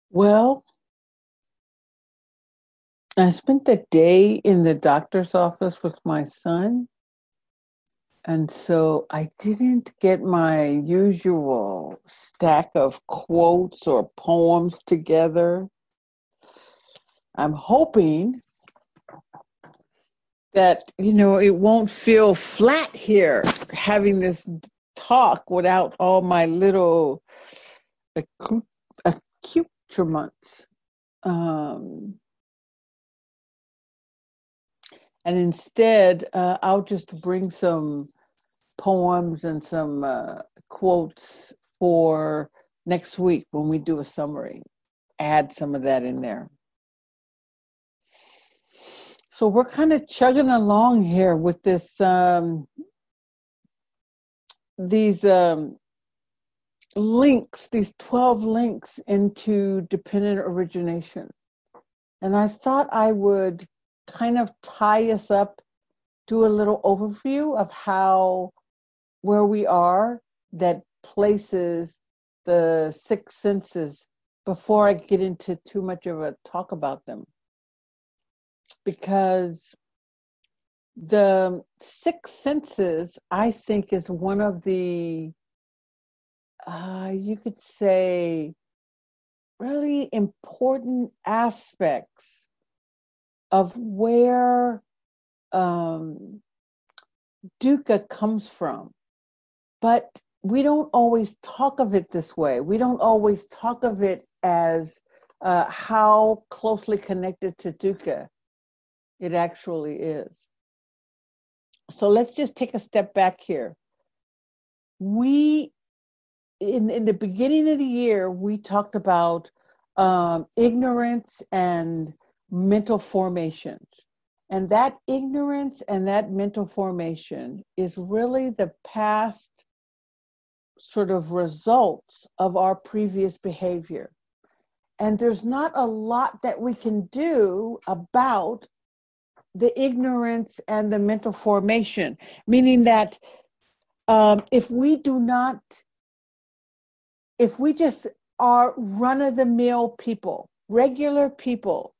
Well, I spent the day in the doctor's office with my son, and so I didn't get my usual stack of quotes or poems together. I'm hoping that, it won't feel flat here having this talk without all my little accu- accoutrements. Um, and instead, I'll just bring some poems and some quotes for next week when we do a summary. Add some of that in there. So we're kind of chugging along here with this these links, these 12 links into dependent origination. And I thought I would kind of tie us up, do a little overview of how where we are that places the six senses before I get into too much of a talk about them. Because the six senses, I think, is one of the, you could say, really important aspects of where dukkha comes from. But we don't always talk of it this way. We don't always talk of it as how closely connected to dukkha it actually is. So let's just take a step back here. We, in the beginning of the year, we talked about ignorance and mental formations. And that ignorance and that mental formation is really the past sort of results of our previous behavior. And there's not a lot that we can do about the ignorance and the mental formation, meaning that if we just are run of the mill people, regular people,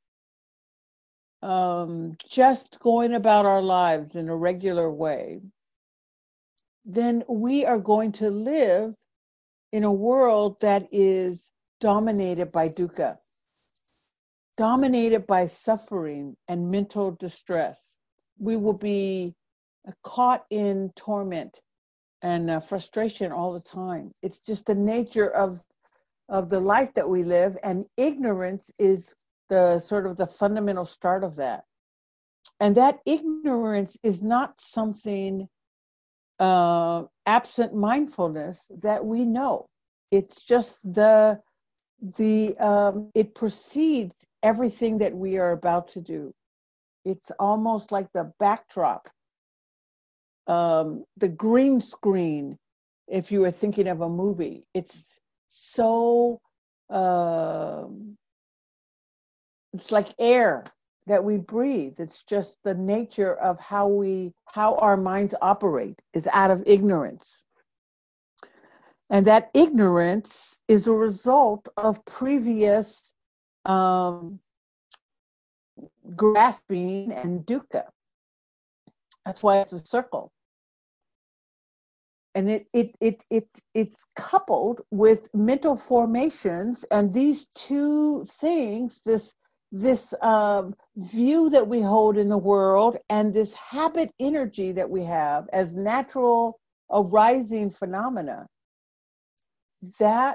just going about our lives in a regular way, then we are going to live in a world that is dominated by dukkha, dominated by suffering and mental distress. We will be caught in torment and frustration all the time. It's just the nature of the life that we live, and ignorance is the sort of the fundamental start of that. And that ignorance is not something absent mindfulness that we know. It's just it precedes everything that we are about to do. It's almost like the backdrop, the green screen, if you were thinking of a movie. It's so, it's like air that we breathe. It's just the nature of how our minds operate is out of ignorance. And that ignorance is a result of previous grasping and dukkha. That's why it's a circle. And it's coupled with mental formations, and these two things, this view that we hold in the world and this habit energy that we have as natural arising phenomena, that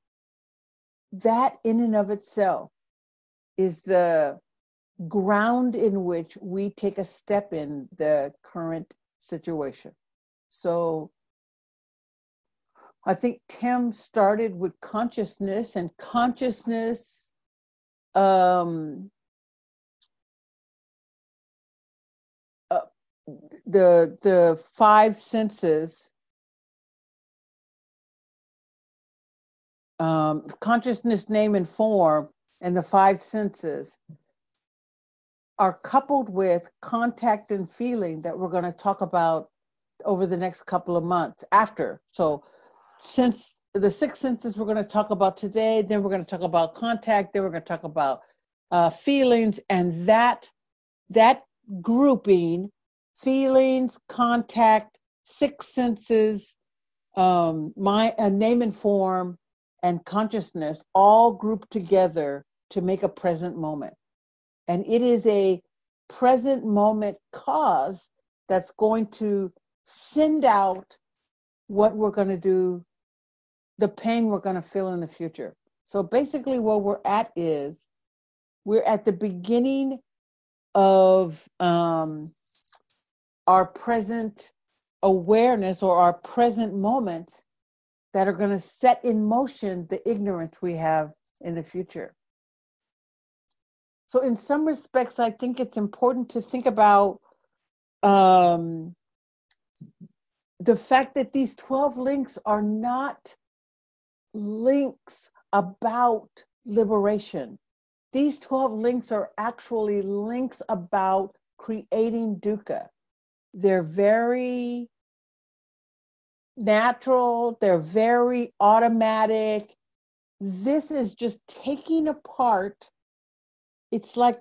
in and of itself is the ground in which we take a step in the current situation. So I think Tim started with consciousness, and consciousness the five senses, consciousness, name, and form, and the five senses are coupled with contact and feeling that we're going to talk about over the next couple of months after. So since the six senses we're going to talk about today, then we're going to talk about contact, then we're going to talk about feelings, and that grouping, feelings, contact, six senses, name and form, and consciousness, all grouped together to make a present moment. And it is a present moment cause that's going to send out what we're going to do, the pain we're going to feel in the future. So basically what we're at is, we're at the beginning of our present awareness, or our present moments that are going to set in motion the ignorance we have in the future. So in some respects, I think it's important to think about the fact that these 12 links are not links about liberation. These 12 links are actually links about creating dukkha. They're very natural, they're very automatic. This is just taking apart. It's like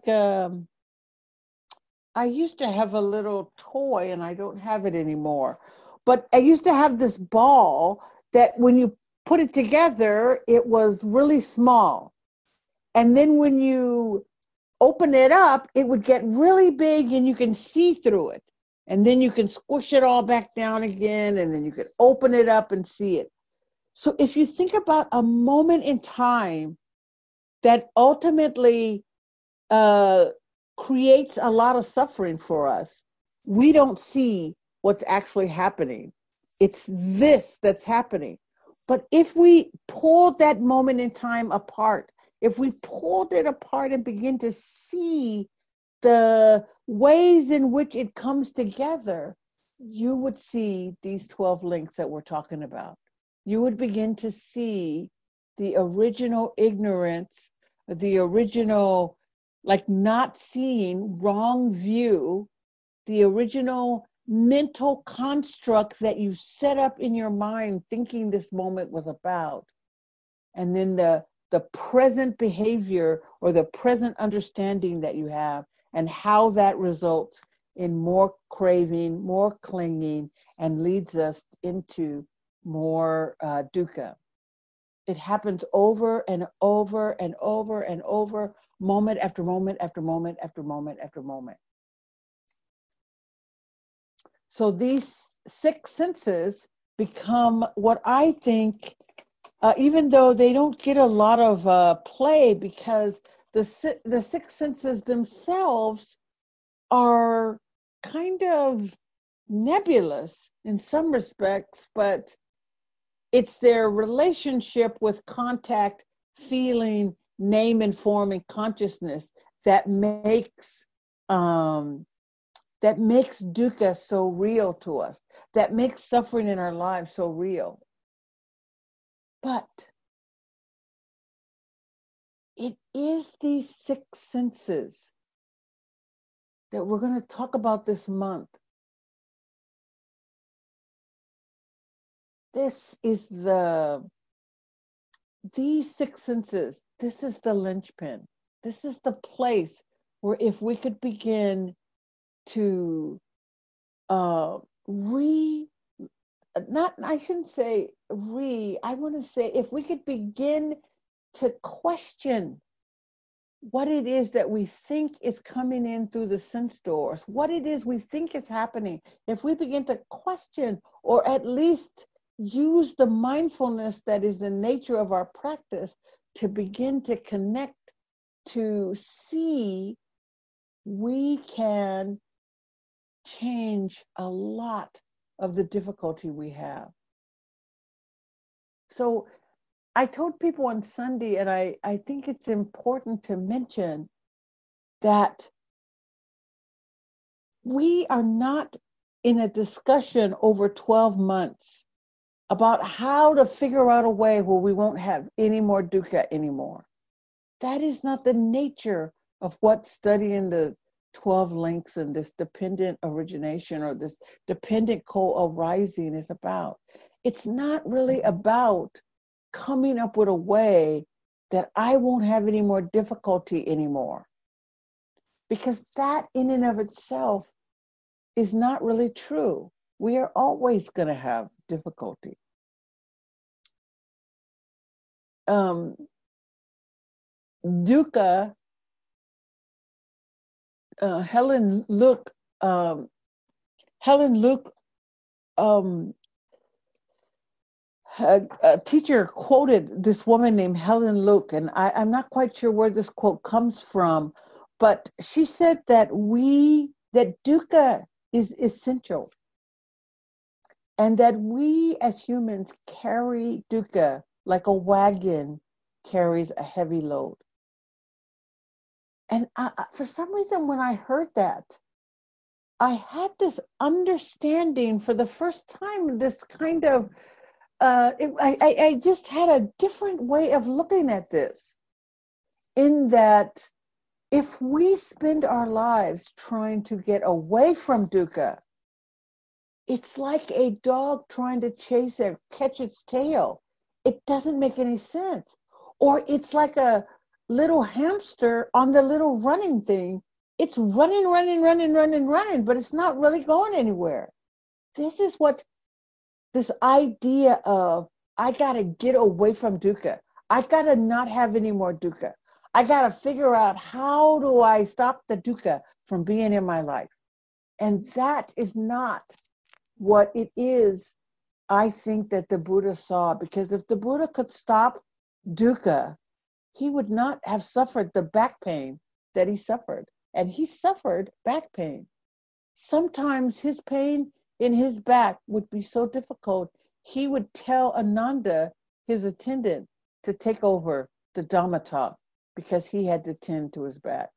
I used to have a little toy, and I don't have it anymore, but I used to have this ball that when you put it together, it was really small. And then when you open it up, it would get really big and you can see through it. And then you can squish it all back down again, and then you can open it up and see it. So if you think about a moment in time that ultimately creates a lot of suffering for us, we don't see what's actually happening. It's this that's happening. But if we pulled that moment in time apart, if we pulled it apart and begin to see the ways in which it comes together, you would see these 12 links that we're talking about. You would begin to see the original ignorance, the original, like not seeing, wrong view, the original mental construct that you set up in your mind thinking this moment was about. And then the present behavior, or the present understanding that you have, and how that results in more craving, more clinging, and leads us into more dukkha. It happens over and over and over and over, moment after moment after moment after moment after moment. So these six senses become what I think, even though they don't get a lot of play, because the six senses themselves are kind of nebulous in some respects, but it's their relationship with contact, feeling, name and form, and consciousness that makes dukkha so real to us, that makes suffering in our lives so real. But it is these six senses that we're going to talk about this month. These six senses, this is the linchpin. This is the place where if we could begin to I shouldn't say I want to say if we could begin to question what it is that we think is coming in through the sense doors, what it is we think is happening, if we begin to question, or at least use the mindfulness that is the nature of our practice to begin to connect, to see, we can change a lot of the difficulty we have. So I told people on Sunday, and I think it's important to mention that we are not in a discussion over 12 months about how to figure out a way where we won't have any more dukkha anymore. That is not the nature of what studying the 12 links and this dependent origination, or this dependent co-arising, is about. It's not really about coming up with a way that I won't have any more difficulty anymore. Because that in and of itself is not really true. We are always going to have difficulty. Dukkha, Helen Luke, a teacher quoted this woman named Helen Luke, and I'm not quite sure where this quote comes from, but she said that dukkha is essential, and that we as humans carry dukkha like a wagon carries a heavy load. And for some reason, when I heard that, I had this understanding for the first time, this kind of, I just had a different way of looking at this, in that if we spend our lives trying to get away from dukkha, it's like a dog trying to catch its tail. It doesn't make any sense. Or it's like a little hamster on the little running thing. It's running, but it's not really going anywhere. This is what this idea of, I got to get away from dukkha. I got to not have any more dukkha. I got to figure out, how do I stop the dukkha from being in my life? And that is not what it is, I think, that the Buddha saw. Because if the Buddha could stop dukkha, he would not have suffered the back pain that he suffered. And he suffered back pain. Sometimes his pain in his back would be so difficult, he would tell Ananda, his attendant, to take over the Dhamma because he had to tend to his back.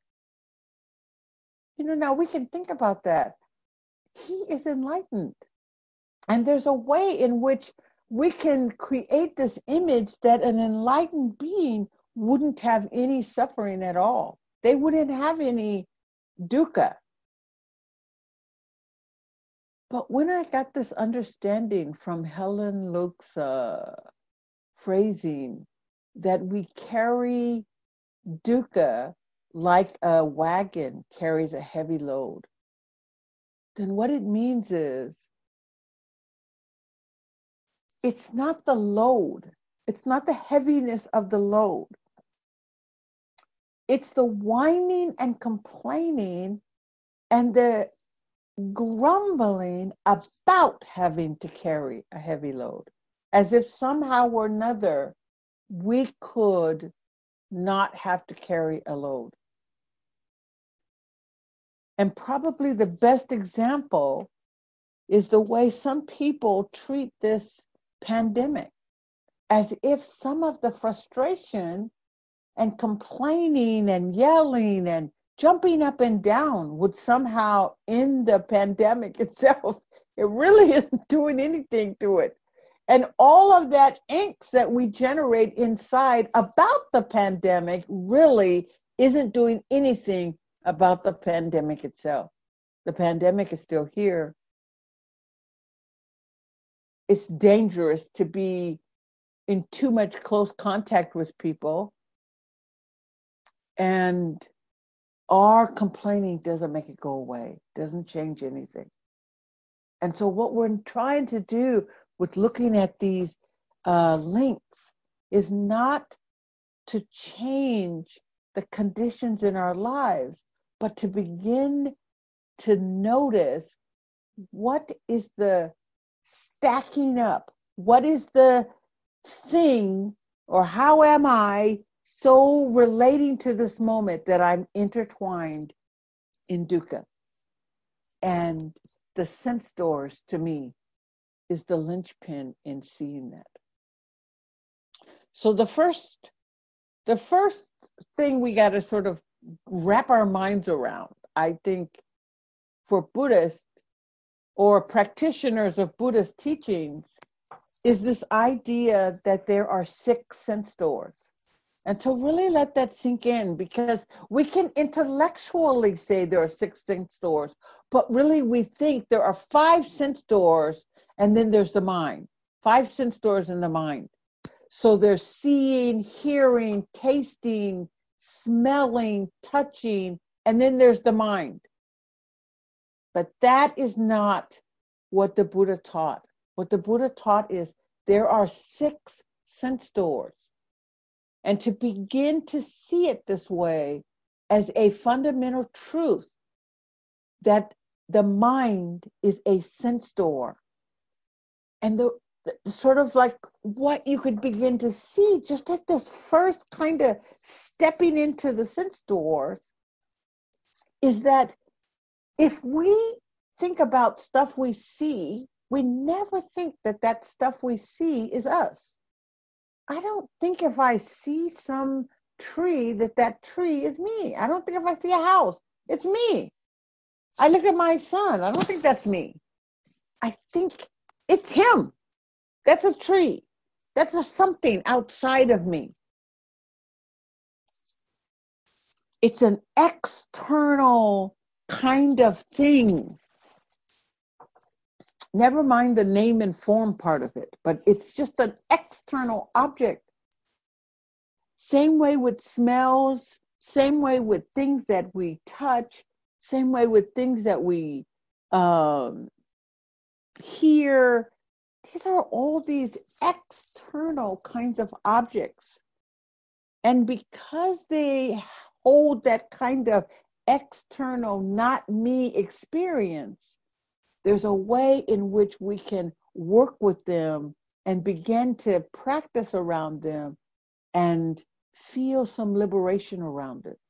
Now we can think about that. He is enlightened. And there's a way in which we can create this image that an enlightened being wouldn't have any suffering at all. They wouldn't have any dukkha. But when I got this understanding from Helen Luke's phrasing, that we carry dukkha like a wagon carries a heavy load, then what it means is, it's not the load. It's not the heaviness of the load. It's the whining and complaining and the grumbling about having to carry a heavy load, as if somehow or another we could not have to carry a load. And probably the best example is the way some people treat this pandemic, as if some of the frustration and complaining and yelling and jumping up and down would somehow end the pandemic itself. It really isn't doing anything to it. And all of that angst that we generate inside about the pandemic really isn't doing anything about the pandemic itself. The pandemic is still here. It's dangerous to be in too much close contact with people. And our complaining doesn't make it go away, doesn't change anything. And so what we're trying to do with looking at these links is not to change the conditions in our lives, but to begin to notice, what is the stacking up? What is the thing, or how am I so relating to this moment that I'm intertwined in dukkha? And the sense doors, to me, is the linchpin in seeing that. So the first thing we got to sort of wrap our minds around, I think, for Buddhists or practitioners of Buddhist teachings, is this idea that there are 6 sense doors. And to really let that sink in, because we can intellectually say there are 6 sense doors, but really we think there are 5 sense doors, and then there's the mind. 5 sense doors in the mind. So they're seeing, hearing, tasting, smelling, touching, and then there's the mind. But that is not what the Buddha taught. What the Buddha taught is there are 6 sense doors. And to begin to see it this way as a fundamental truth that the mind is a sense door. And the sort of like what you could begin to see just at this first kind of stepping into the sense doors is that if we think about stuff we see, we never think that that stuff we see is us. I don't think if I see some tree that that tree is me. I don't think if I see a house, it's me. I look at my son. I don't think that's me. I think it's him. That's a tree. That's a something outside of me. It's an external kind of thing. Never mind the name and form part of it, but it's just an external object. Same way with smells, same way with things that we touch, same way with things that we hear. These are all these external kinds of objects. And because they hold that kind of external, not me experience, there's a way in which we can work with them and begin to practice around them and feel some liberation around it.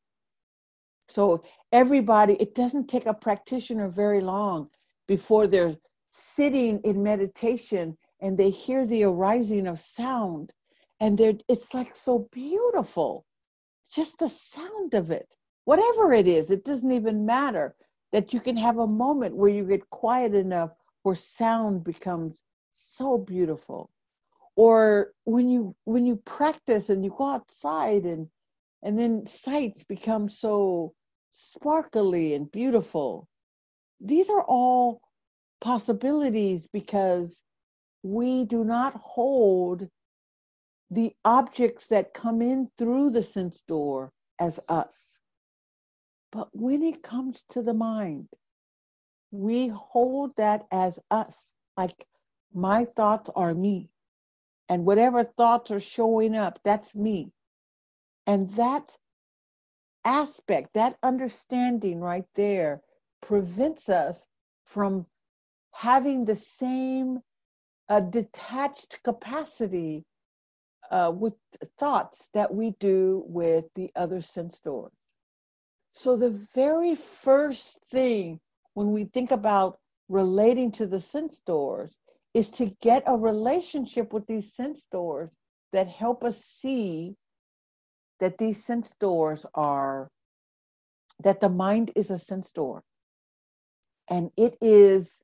So everybody, it doesn't take a practitioner very long before they're sitting in meditation and they hear the arising of sound, and it's like so beautiful. Just the sound of it, whatever it is, it doesn't even matter, that you can have a moment where you get quiet enough where sound becomes so beautiful. Or when you practice and you go outside and then sights become so sparkly and beautiful. These are all possibilities because we do not hold the objects that come in through the sense door as us. But when it comes to the mind, we hold that as us. Like my thoughts are me. And whatever thoughts are showing up, that's me. And that aspect, that understanding right there prevents us from having the same detached capacity with thoughts that we do with the other sense doors. So the very first thing when we think about relating to the sense doors is to get a relationship with these sense doors that help us see that these sense doors are, that the mind is a sense door. And it is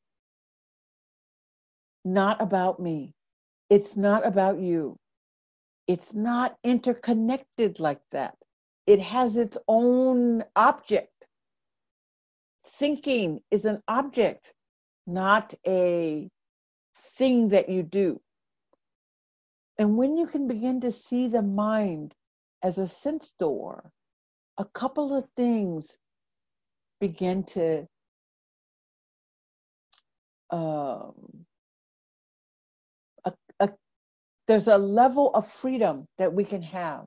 not about me. It's not about you. It's not interconnected like that. It has its own object. Thinking is an object, not a thing that you do. And when you can begin to see the mind as a sense door, a couple of things begin to there's a level of freedom that we can have.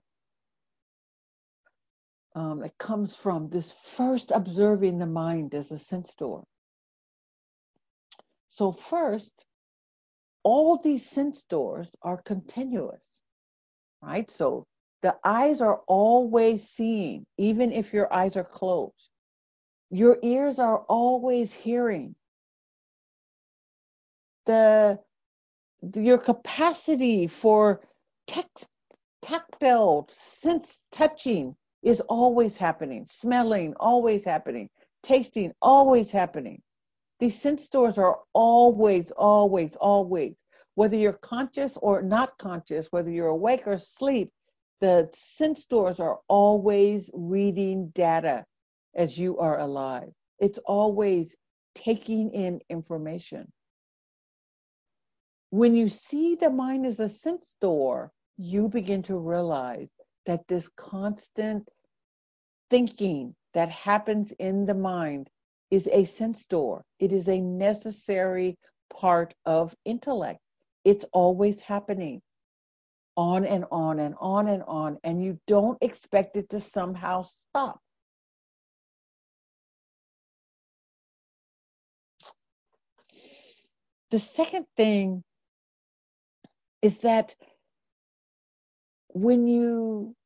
It comes from this first observing the mind as a sense door. So first, all these sense doors are continuous, right? So the eyes are always seeing, even if your eyes are closed. Your ears are always hearing. Your capacity for tactile sense touching is always happening. Smelling, always happening. Tasting, always happening. These sense doors are always, always, always. Whether you're conscious or not conscious, whether you're awake or asleep, the sense doors are always reading data as you are alive. It's always taking in information. When you see the mind as a sense door, you begin to realize that this constant thinking that happens in the mind is a sense door. It is a necessary part of intellect. It's always happening on and on and on and on, and you don't expect it to somehow stop. The second thing is that when you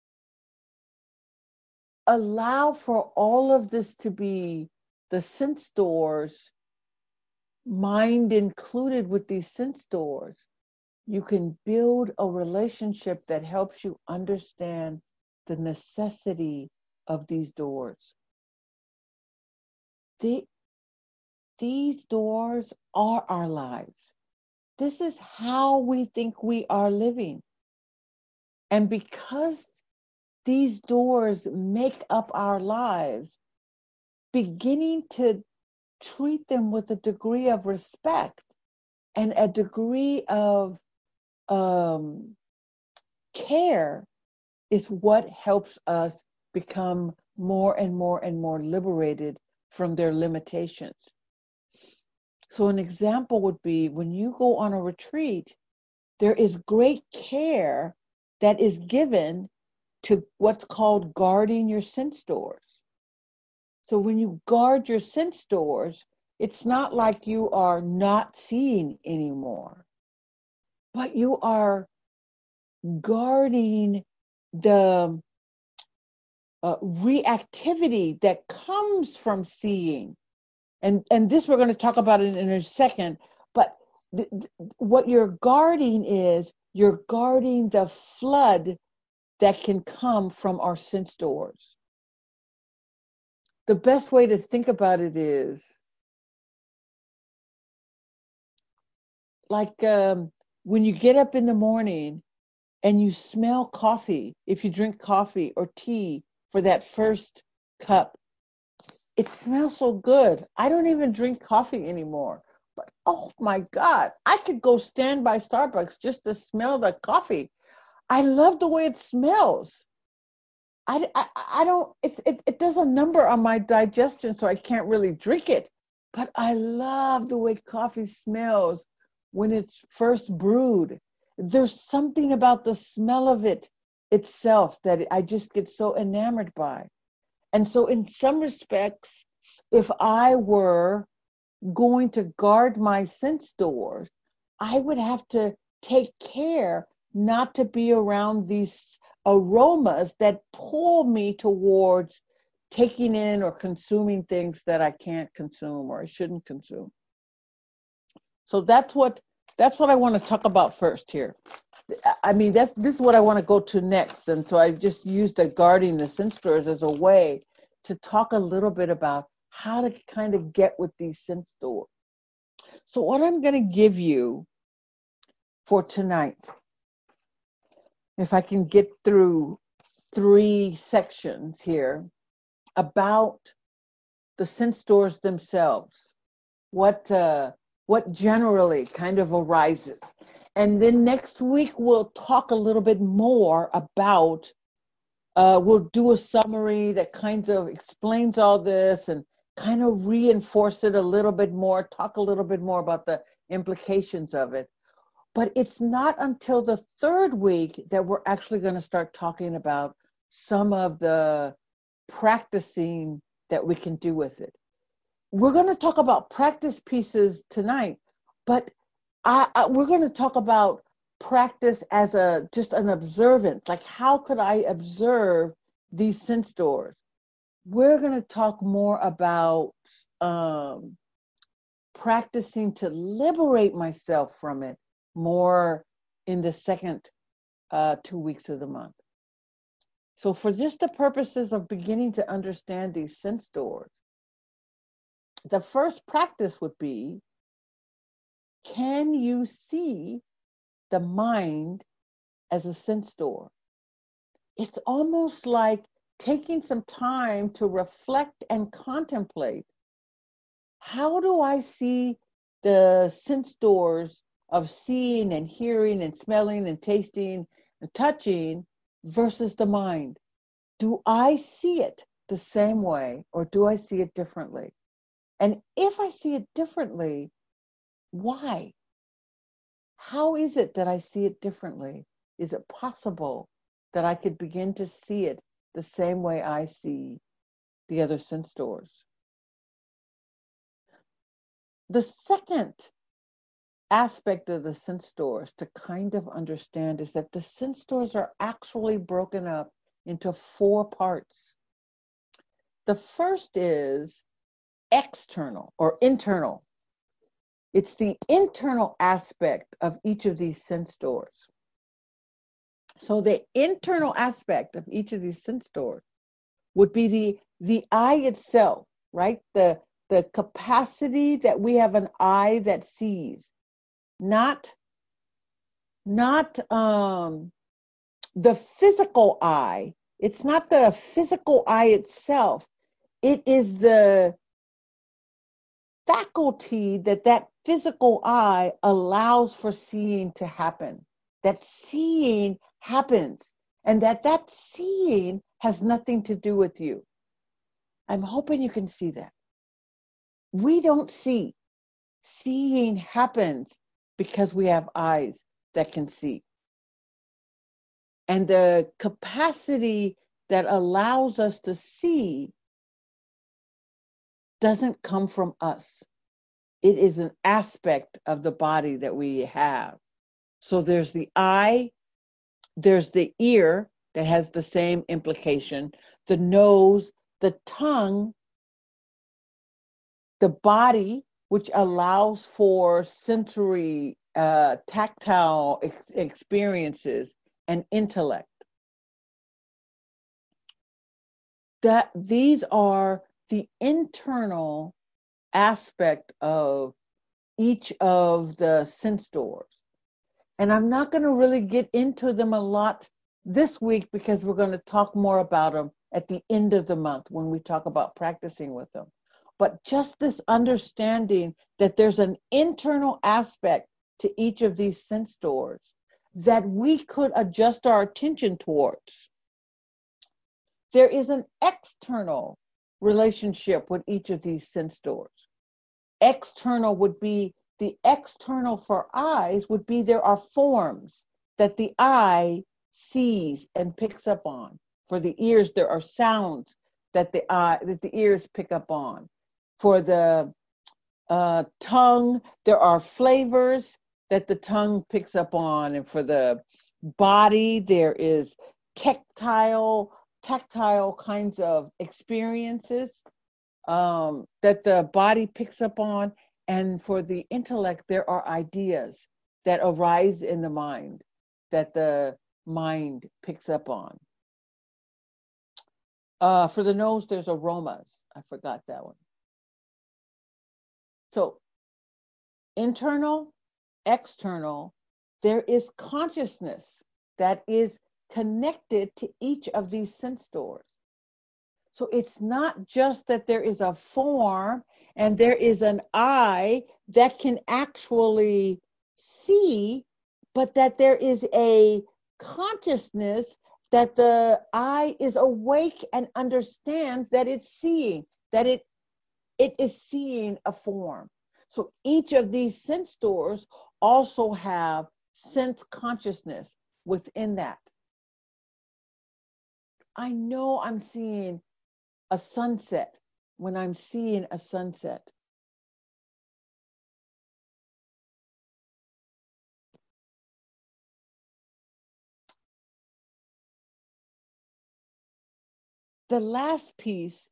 allow for all of this to be the sense doors, mind included with these sense doors, you can build a relationship that helps you understand the necessity of these doors. These doors are our lives. This is how we think we are living. And because these doors make up our lives, beginning to treat them with a degree of respect and a degree of care is what helps us become more and more and more liberated from their limitations. So an example would be when you go on a retreat, there is great care that is given to what's called guarding your sense doors. So when you guard your sense doors, it's not like you are not seeing anymore, but you are guarding the reactivity that comes from seeing. And this we're going to talk about in a second, but what you're guarding is you're guarding the flood that can come from our sense doors. The best way to think about it is like when you get up in the morning and you smell coffee, if you drink coffee or tea for that first cup, it smells so good. I don't even drink coffee anymore. But oh my God, I could go stand by Starbucks just to smell the coffee. I love the way it smells. I don't, it does a number on my digestion, so I can't really drink it. But I love the way coffee smells when it's first brewed. There's something about the smell of it itself that I just get so enamored by. And so in some respects, if I were going to guard my sense doors, I would have to take care not to be around these aromas that pull me towards taking in or consuming things that I can't consume or I shouldn't consume. So that's what I want to talk about first here. I mean, this is what I want to go to next. And so I just used the guarding the sense doors as a way to talk a little bit about how to kind of get with these sense doors. So what I'm going to give you for tonight, if I can get through 3 sections here about the sense doors themselves, what generally kind of arises. And then next week, we'll talk a little bit more about, we'll do a summary that kind of explains all this and kind of reinforce it a little bit more, talk a little bit more about the implications of it. But it's not until the 3rd week that we're actually going to start talking about some of the practicing that we can do with it. We're going to talk about practice pieces tonight, but we're going to talk about practice as just an observance. Like, how could I observe these sense doors? We're going to talk more about practicing to liberate myself from it more in the second 2 weeks of the month. So for just the purposes of beginning to understand these sense doors, the first practice would be, can you see the mind as a sense door? It's almost like taking some time to reflect and contemplate, how do I see the sense doors of seeing and hearing and smelling and tasting and touching versus the mind. Do I see it the same way, or do I see it differently? And if I see it differently, why? How is it that I see it differently? Is it possible that I could begin to see it the same way I see the other sense doors? The second aspect of the sense doors to kind of understand is that the sense doors are actually broken up into 4 parts. The first is external or internal. It's the internal aspect of each of these sense doors. So the internal aspect of each of these sense doors would be the eye itself, right? The capacity that we have an eye that sees, not the physical eye. It's not the physical eye itself. It is the faculty that physical eye allows for seeing to happen. That seeing happens, and that seeing has nothing to do with you. I'm hoping you can see that. We don't see. Seeing happens because we have eyes that can see. And the capacity that allows us to see doesn't come from us. It is an aspect of the body that we have. So there's the eye, there's the ear that has the same implication, the nose, the tongue, the body, which allows for sensory, tactile experiences, and intellect. That these are the internal aspect of each of the sense doors. And I'm not going to really get into them a lot this week because we're going to talk more about them at the end of the month when we talk about practicing with them. But just this understanding that there's an internal aspect to each of these sense doors that we could adjust our attention towards. There is an external relationship with each of these sense doors. External would be the external for eyes would be there are forms that the eye sees and picks up on. For the ears, there are sounds that the ears pick up on. For the tongue, there are flavors that the tongue picks up on. And for the body, there is tactile kinds of experiences that the body picks up on. And for the intellect, there are ideas that arise in the mind that the mind picks up on. For the nose, there's aromas. I forgot that one. So internal, external, there is consciousness that is connected to each of these sense doors. So it's not just that there is a form and there is an eye that can actually see, but that there is a consciousness that the eye is awake and understands that it's seeing, that it is seeing a form. So each of these sense doors also have sense consciousness within that. I know I'm seeing a sunset when I'm seeing a sunset. The last piece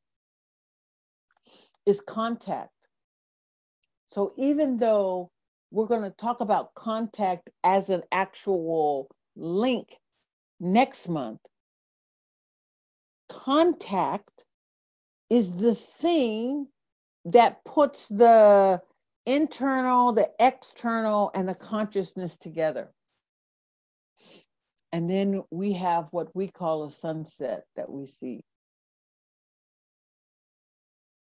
is contact. So even though we're going to talk about contact as an actual link next month, contact is the thing that puts the internal, the external, and the consciousness together. And then we have what we call a sunset that we see.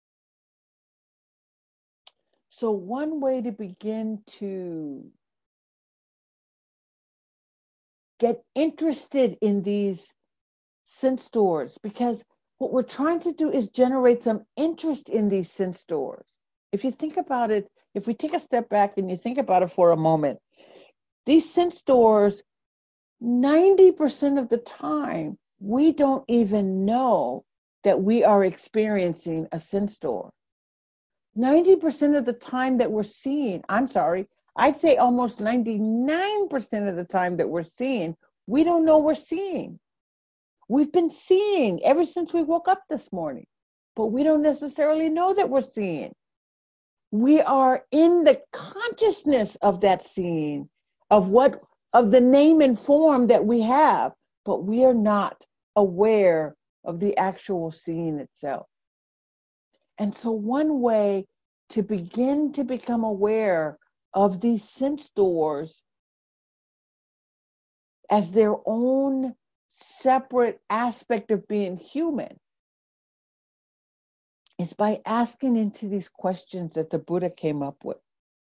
So one way to begin to get interested in these sense stores, because what we're trying to do is generate some interest in these sense stores. If you think about it, if we take a step back and you think about it for a moment, these sense stores, 90% of the time, we don't even know that we are experiencing a sense store. 90% of the time that we're seeing, I'd say almost 99% of the time that we're seeing, we don't know we're seeing. We've been seeing ever since we woke up this morning, but we don't necessarily know that we're seeing. We are in the consciousness of that seeing, of the name and form that we have, but we are not aware of the actual seeing itself. And so one way to begin to become aware of these sense doors as their own separate aspect of being human is by asking into these questions that the Buddha came up with.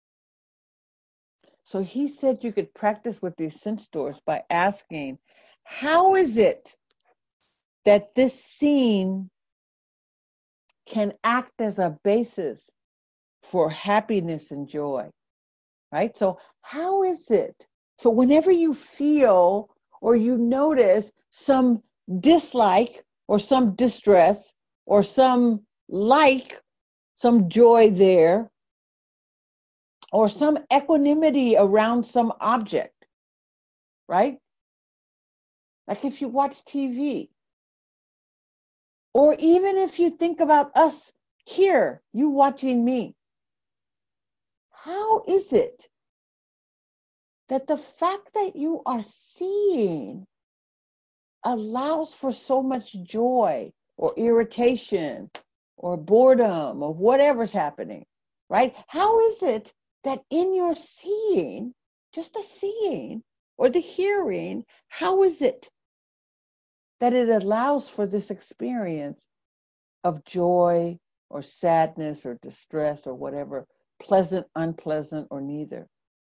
So he said you could practice with these sense doors by asking, how is it that this scene can act as a basis for happiness and joy, right? So how is it? So whenever you feel or you notice some dislike or some distress or some some joy there, or some equanimity around some object, right? Like if you watch TV, or even if you think about us here, you watching me, how is it that the fact that you are seeing allows for so much joy or irritation or boredom or whatever's happening, right? How is it that in your seeing, just the seeing or the hearing, how is it that it allows for this experience of joy or sadness or distress or whatever, pleasant, unpleasant, or neither?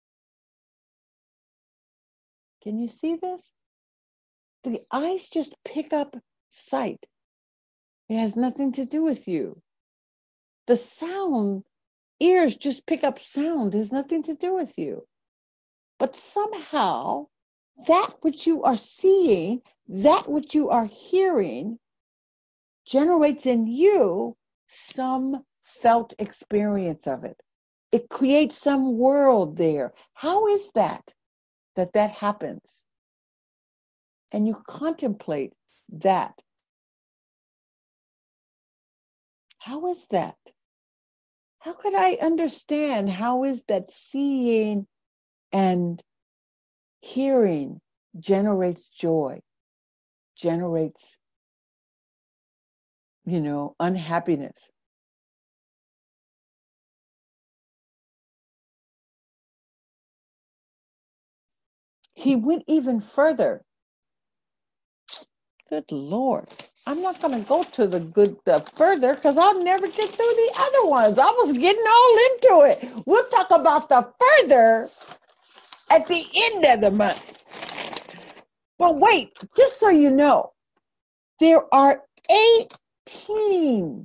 Can you see this? The eyes just pick up sight. It has nothing to do with you. The sound, ears just pick up sound. It has nothing to do with you. But somehow, that which you are seeing, that which you are hearing, generates in you some felt experience of it. It creates some world there. How is that happens? And you contemplate that. How is that? How could I understand how is that seeing and hearing generates joy, generates, unhappiness? He went even further. Good Lord. I'm not going to go to the further because I'll never get through the other ones. I was getting all into it. We'll talk about the further at the end of the month. But wait, just so you know, there are 18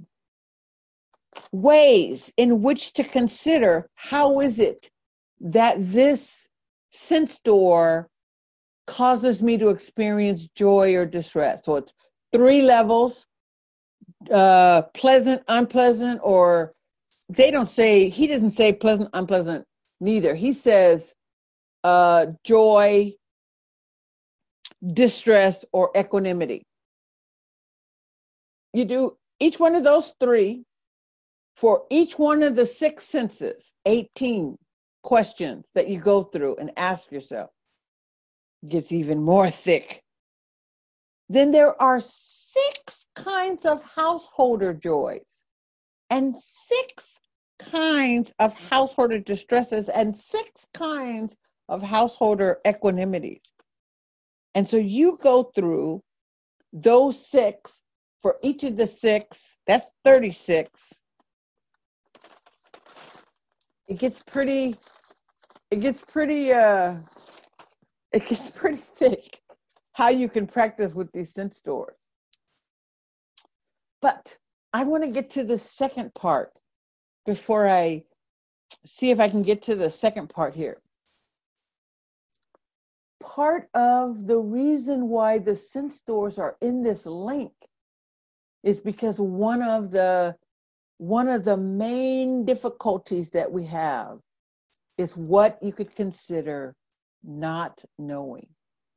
ways in which to consider how is it that this sense door causes me to experience joy or distress. So it's 3 levels, pleasant, unpleasant, or he doesn't say pleasant, unpleasant, neither. He says joy, distress, or equanimity. You do each one of those 3 for each one of the 6 senses, 18 questions that you go through and ask yourself. It gets even more thick. Then there are 6 kinds of householder joys and 6 kinds of householder distresses and 6 kinds of householder equanimities. And so you go through those 6 for each of the 6, that's 36. It gets pretty it gets pretty thick how you can practice with these sense doors. But I want to get to the second part before I see if I can get to the second part here. Part of the reason why the sense doors are in this link is because one of the main difficulties that we have is what you could consider not knowing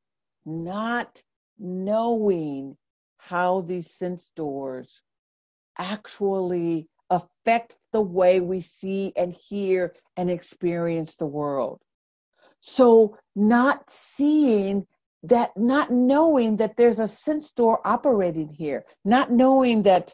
how these sense doors actually affect the way we see and hear and experience the world. So not knowing that there's a sense door operating here, not knowing that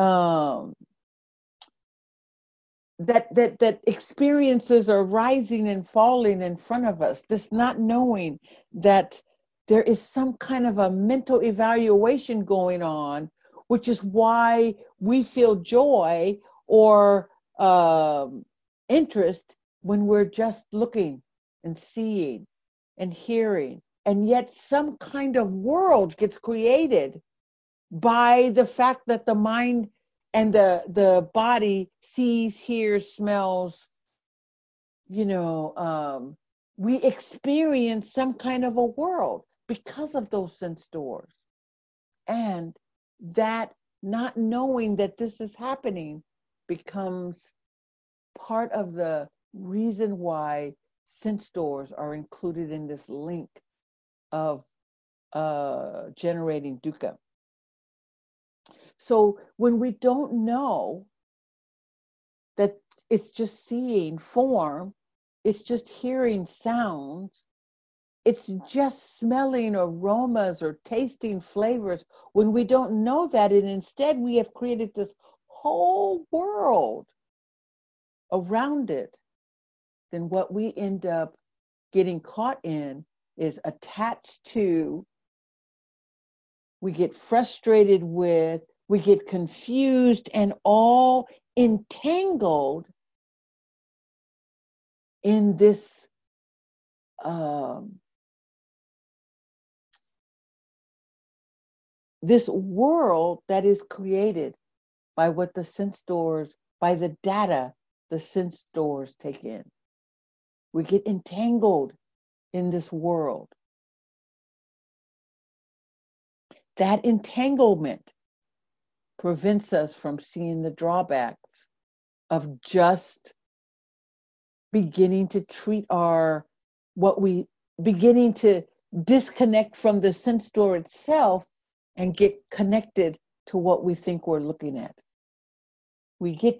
that experiences are rising and falling in front of us, this not knowing that there is some kind of a mental evaluation going on, which is why we feel joy or interest when we're just looking and seeing and hearing. And yet some kind of world gets created by the fact that the mind and the body sees, hears, smells, we experience some kind of a world because of those sense doors. And that not knowing that this is happening becomes part of the reason why sense doors are included in this link of generating dukkha. So when we don't know that it's just seeing form, it's just hearing sounds, it's just smelling aromas or tasting flavors, when we don't know that, and instead we have created this whole world around it, then what we end up getting caught in is attached to, we get frustrated with, we get confused and all entangled in this this world that is created by what the sense doors, by the data the sense doors take in. We get entangled in this world. That entanglement prevents us from seeing the drawbacks of just beginning to treat beginning to disconnect from the sense door itself and get connected to what we think we're looking at. We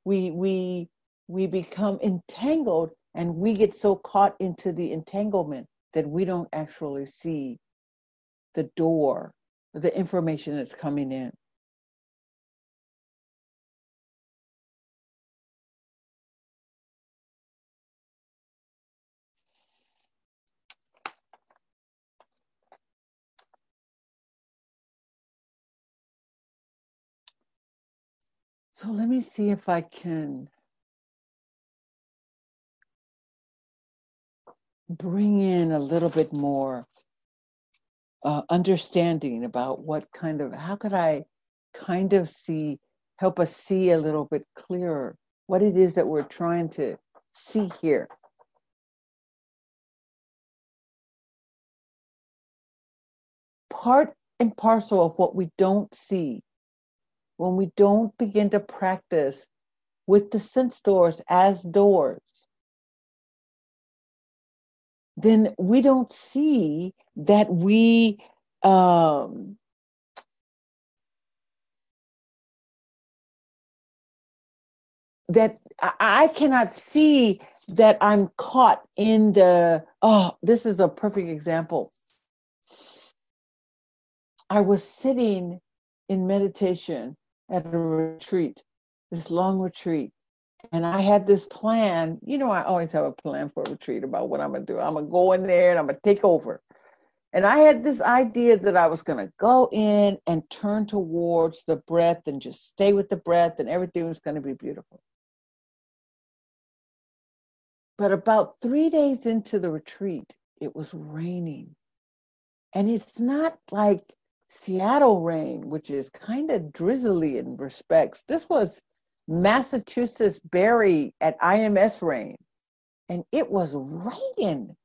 become entangled, and we get so caught into the entanglement that we don't actually see the door, the information that's coming in. So let me see if I can bring in a little bit more understanding about how could I kind of help us see a little bit clearer what it is that we're trying to see here. Part and parcel of what we don't see, when we don't begin to practice with the sense doors as doors, then we don't see that that I cannot see that I'm caught in this is a perfect example. I was sitting in meditation at a retreat, this long retreat, and I had this plan. I always have a plan for a retreat about what I'm going to do. I'm going to go in there and I'm going to take over. And I had this idea that I was going to go in and turn towards the breath and just stay with the breath, and everything was going to be beautiful. But about 3 days into the retreat, it was raining. And it's not like Seattle rain, which is kind of drizzly in respects. This was Massachusetts Barre at IMS rain, and it was raining.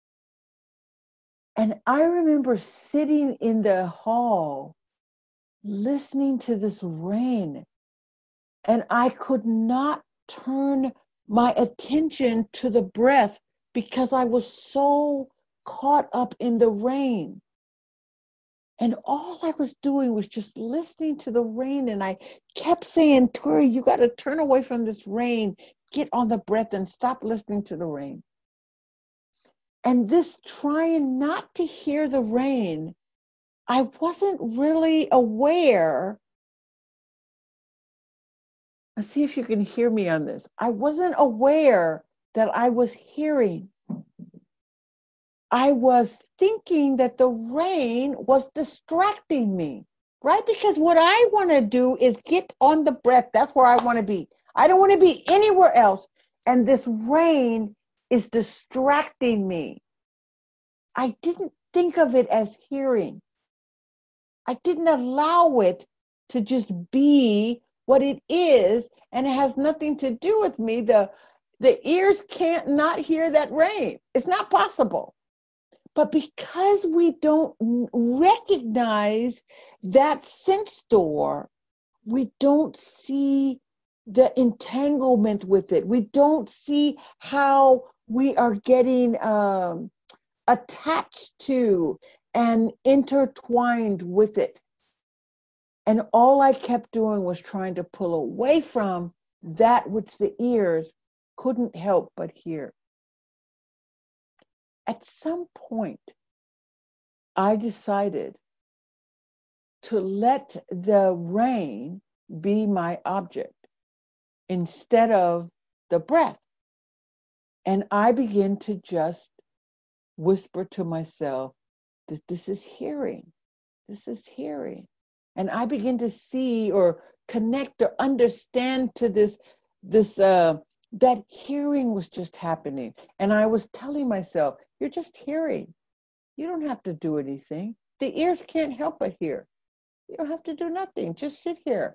And I remember sitting in the hall listening to this rain, and I could not turn my attention to the breath because I was so caught up in the rain. And all I was doing was just listening to the rain. And I kept saying, Tori, you got to turn away from this rain, get on the breath and stop listening to the rain. And this trying not to hear the rain, I wasn't really aware. Let's see if you can hear me on this. I wasn't aware that I was hearing. I was thinking that the rain was distracting me, right? Because what I want to do is get on the breath. That's where I want to be. I don't want to be anywhere else. And this rain is distracting me. I didn't think of it as hearing. I didn't allow it to just be what it is, and it has nothing to do with me. The ears can't not hear that rain. It's not possible. But because we don't recognize that sense door, we don't see the entanglement with it. We don't see how we are getting attached to and intertwined with it. And all I kept doing was trying to pull away from that which the ears couldn't help but hear. At some point, I decided to let the rain be my object instead of the breath. And I began to just whisper to myself that this is hearing. This is hearing. And I begin to see or connect or understand to this that hearing was just happening. And I was telling myself, you're just hearing. You don't have to do anything. The ears can't help but hear. You don't have to do nothing. Just sit here.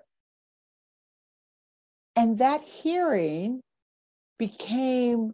And that hearing became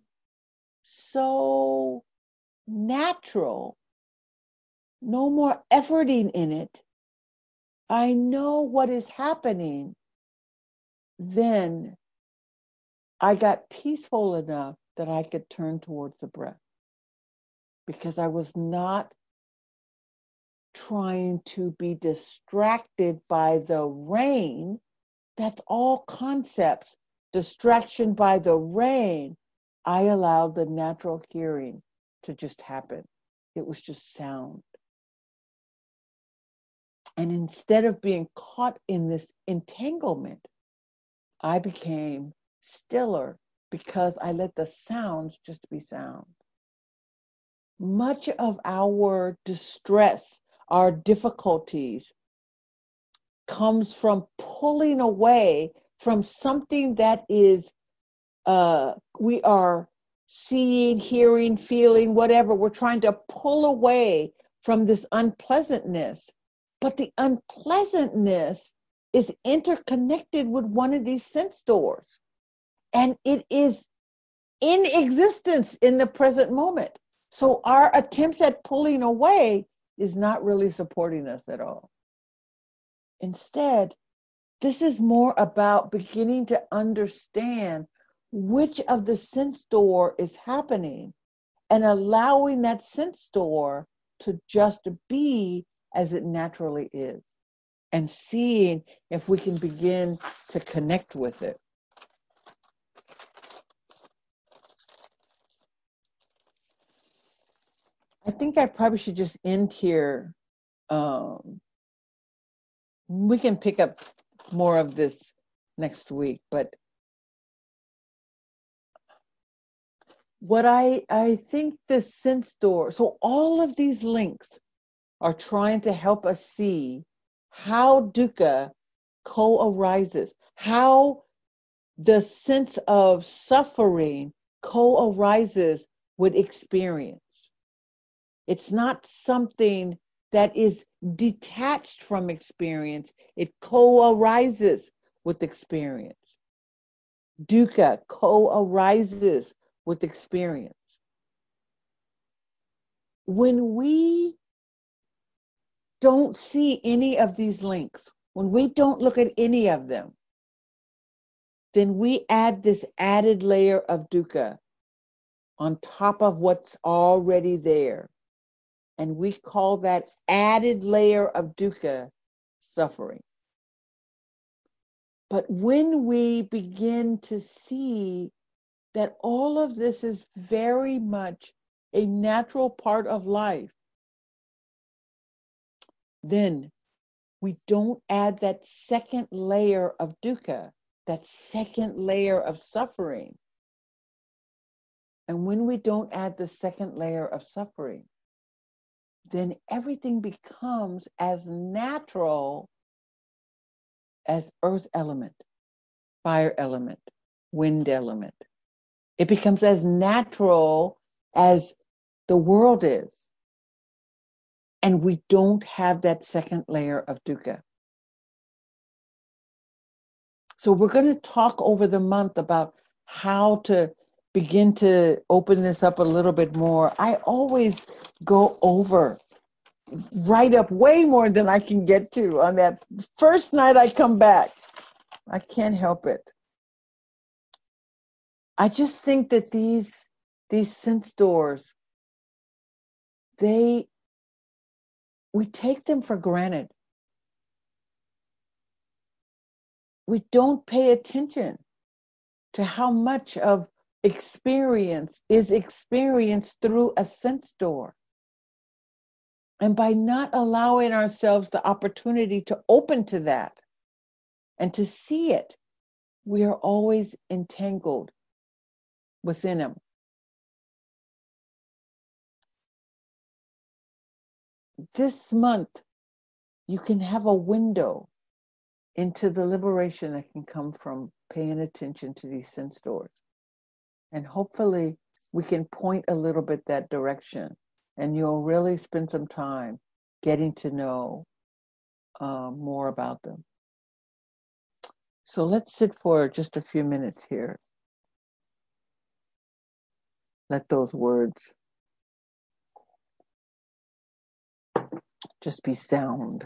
so natural, no more efforting in it. I know what is happening. Then I got peaceful enough that I could turn towards the breath because I was not trying to be distracted by the rain. That's all concepts. Distraction by the rain. I allowed the natural hearing to just happen. It was just sound. And instead of being caught in this entanglement, I became stiller because I let the sounds just be sound. Much of our distress, our difficulties, comes from pulling away from something that is we are seeing, hearing, feeling, whatever. We're trying to pull away from this unpleasantness. But the unpleasantness is interconnected with one of these sense doors. And it is in existence in the present moment. So our attempts at pulling away is not really supporting us at all. Instead, this is more about beginning to understand which of the sense door is happening and allowing that sense door to just be as it naturally is and seeing if we can begin to connect with it. I think I probably should just end here. We can pick up more of this next week, but what I think the sense door, so all of these links are trying to help us see how dukkha co-arises, how the sense of suffering co-arises with experience. It's not something that is detached from experience. It co-arises with experience. Dukkha co-arises with experience. When we don't see any of these links, when we don't look at any of them, then we add this added layer of dukkha on top of what's already there. And we call that added layer of dukkha suffering. But when we begin to see that all of this is very much a natural part of life, then we don't add that second layer of dukkha, that second layer of suffering. And when we don't add the second layer of suffering, then everything becomes as natural as earth element, fire element, wind element. It becomes as natural as the world is. And we don't have that second layer of dukkha. So we're going to talk over the month about how to begin to open this up a little bit more. I always go over, write up way more than I can get to on that first night I come back. I can't help it. I just think that these sense doors, we take them for granted. We don't pay attention to how much of experience is experienced through a sense door. And by not allowing ourselves the opportunity to open to that and to see it, we are always entangled within them. This month, you can have a window into the liberation that can come from paying attention to these sense doors. And hopefully we can point a little bit that direction, and you'll really spend some time getting to know more about them. So let's sit for just a few minutes here. Let those words just be sound.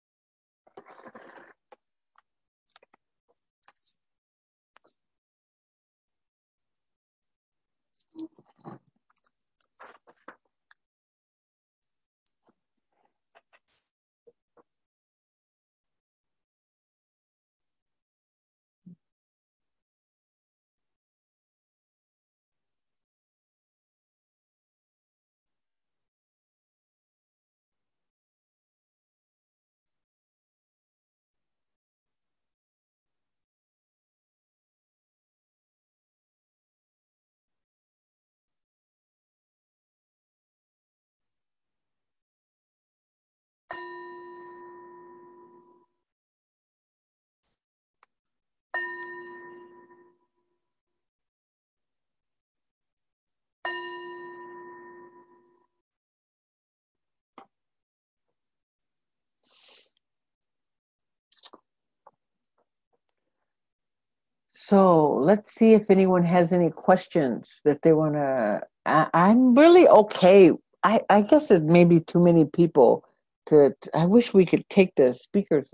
So let's see if anyone has any questions that they want to. I'm really okay. I guess it may be too many people I wish we could take the speakers,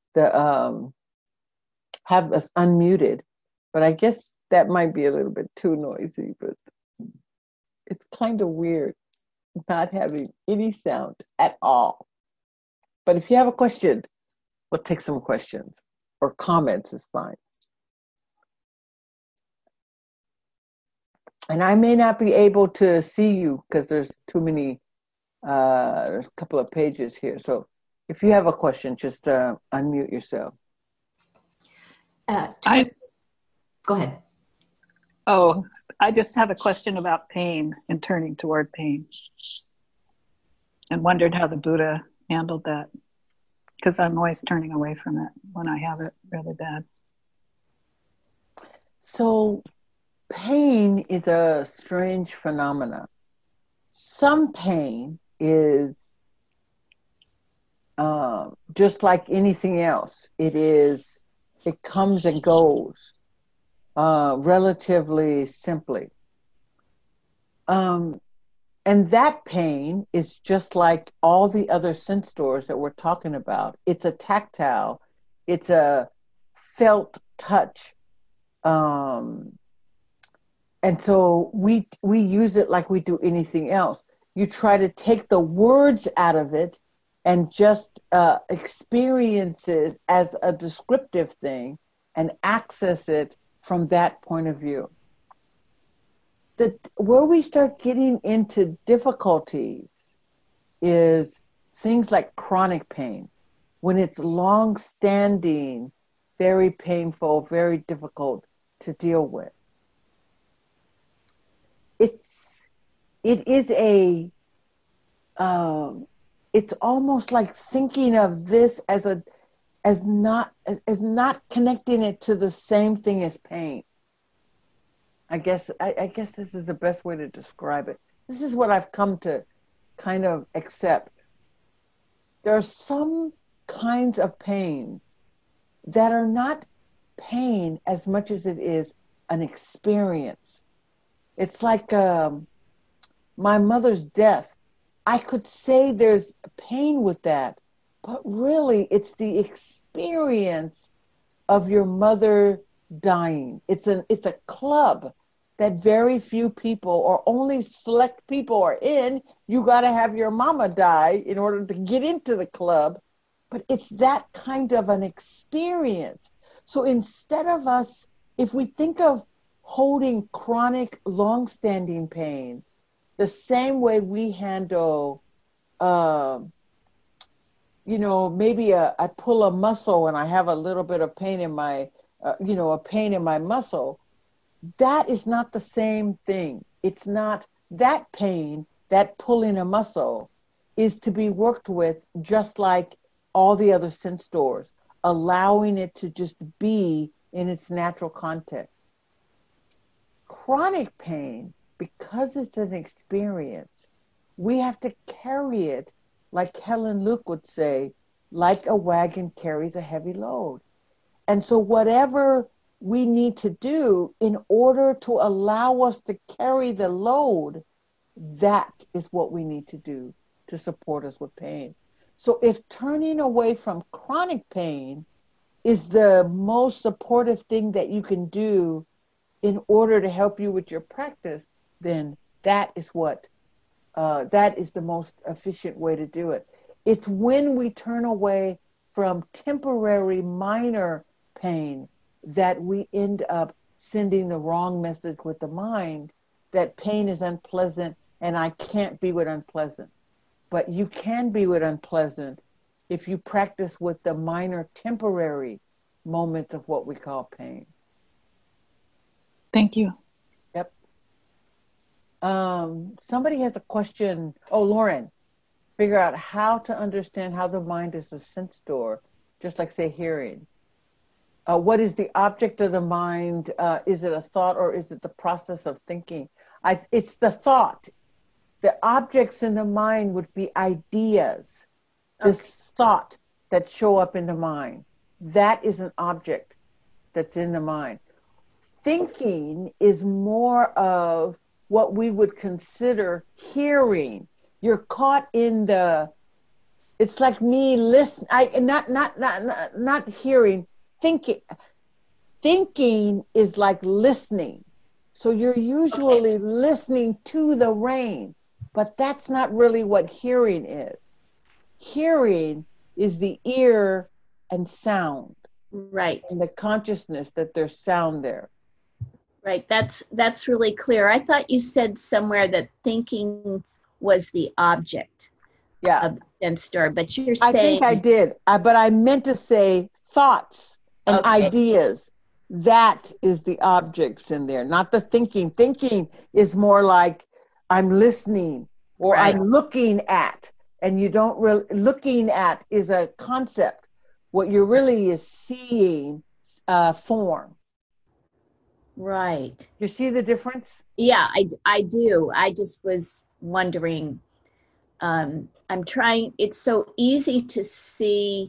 have us unmuted, but I guess that might be a little bit too noisy. But it's kind of weird not having any sound at all. But if you have a question, we'll take some questions, or comments is fine. And I may not be able to see you because there's too many, there's a couple of pages here. So if you have a question, just unmute yourself. Go ahead. Oh, I just have a question about pain and turning toward pain, and wondered how the Buddha handled that, because I'm always turning away from it when I have it really bad. So pain is a strange phenomena. Some pain is just like anything else. It comes and goes relatively simply. And that pain is just like all the other sense stores that we're talking about. It's a tactile, it's a felt touch. Um, and so we use it like we do anything else. You try to take the words out of it and just experience it as a descriptive thing and access it from that point of view. Where we start getting into difficulties is things like chronic pain, when it's long standing, very painful, very difficult to deal with. It is it's almost like thinking of this as not connecting it to the same thing as pain. I guess this is the best way to describe it. This is what I've come to kind of accept. There are some kinds of pains that are not pain as much as it is an experience. It's like my mother's death. I could say there's pain with that, but really it's the experience of your mother dying. It's a club that very few people or only select people are in. You got to have your mama die in order to get into the club, but it's that kind of an experience. So instead of us, if we think of holding chronic, long-standing pain, the same way we handle, uh, maybe I pull a muscle and I have a little bit of pain in my, a pain in my muscle. That is not the same thing. It's not that pain, that pulling a muscle is to be worked with just like all the other sense stores, allowing it to just be in its natural context. Chronic pain, because it's an experience, we have to carry it, like Helen Luke would say, like a wagon carries a heavy load. And so whatever we need to do in order to allow us to carry the load, that is what we need to do to support us with pain. So if turning away from chronic pain is the most supportive thing that you can do in order to help you with your practice, then that is that is the most efficient way to do it. It's when we turn away from temporary minor pain that we end up sending the wrong message with the mind that pain is unpleasant and I can't be with unpleasant. But you can be with unpleasant if you practice with the minor temporary moments of what we call pain. Thank you. Yep. Somebody has a question. Oh, Lauren, figure out how to understand how the mind is a sense store, just like, say, hearing. What is the object of the mind? Is it a thought or is it the process of thinking? It's the thought. The objects in the mind would be ideas. This thought that show up in the mind. That is an object that's in the mind. Thinking is more of what we would consider hearing. You're caught in it's like me listen. Not hearing. Thinking is like listening. So you're usually listening to the rain, but that's not really what hearing is. Hearing is the ear and sound. Right. And the consciousness that there's sound there. Right. That's really clear. I thought you said somewhere that thinking was the object. Yeah. Of sense store, but you're I saying. think I did, but I meant to say thoughts and ideas. That is the objects in there, not the thinking. Thinking is more like I'm listening or I'm looking at, and you don't really, looking at is a concept. What you're really is seeing form. Right. You see the difference? Yeah, I do. I just was wondering I'm trying, it's so easy to see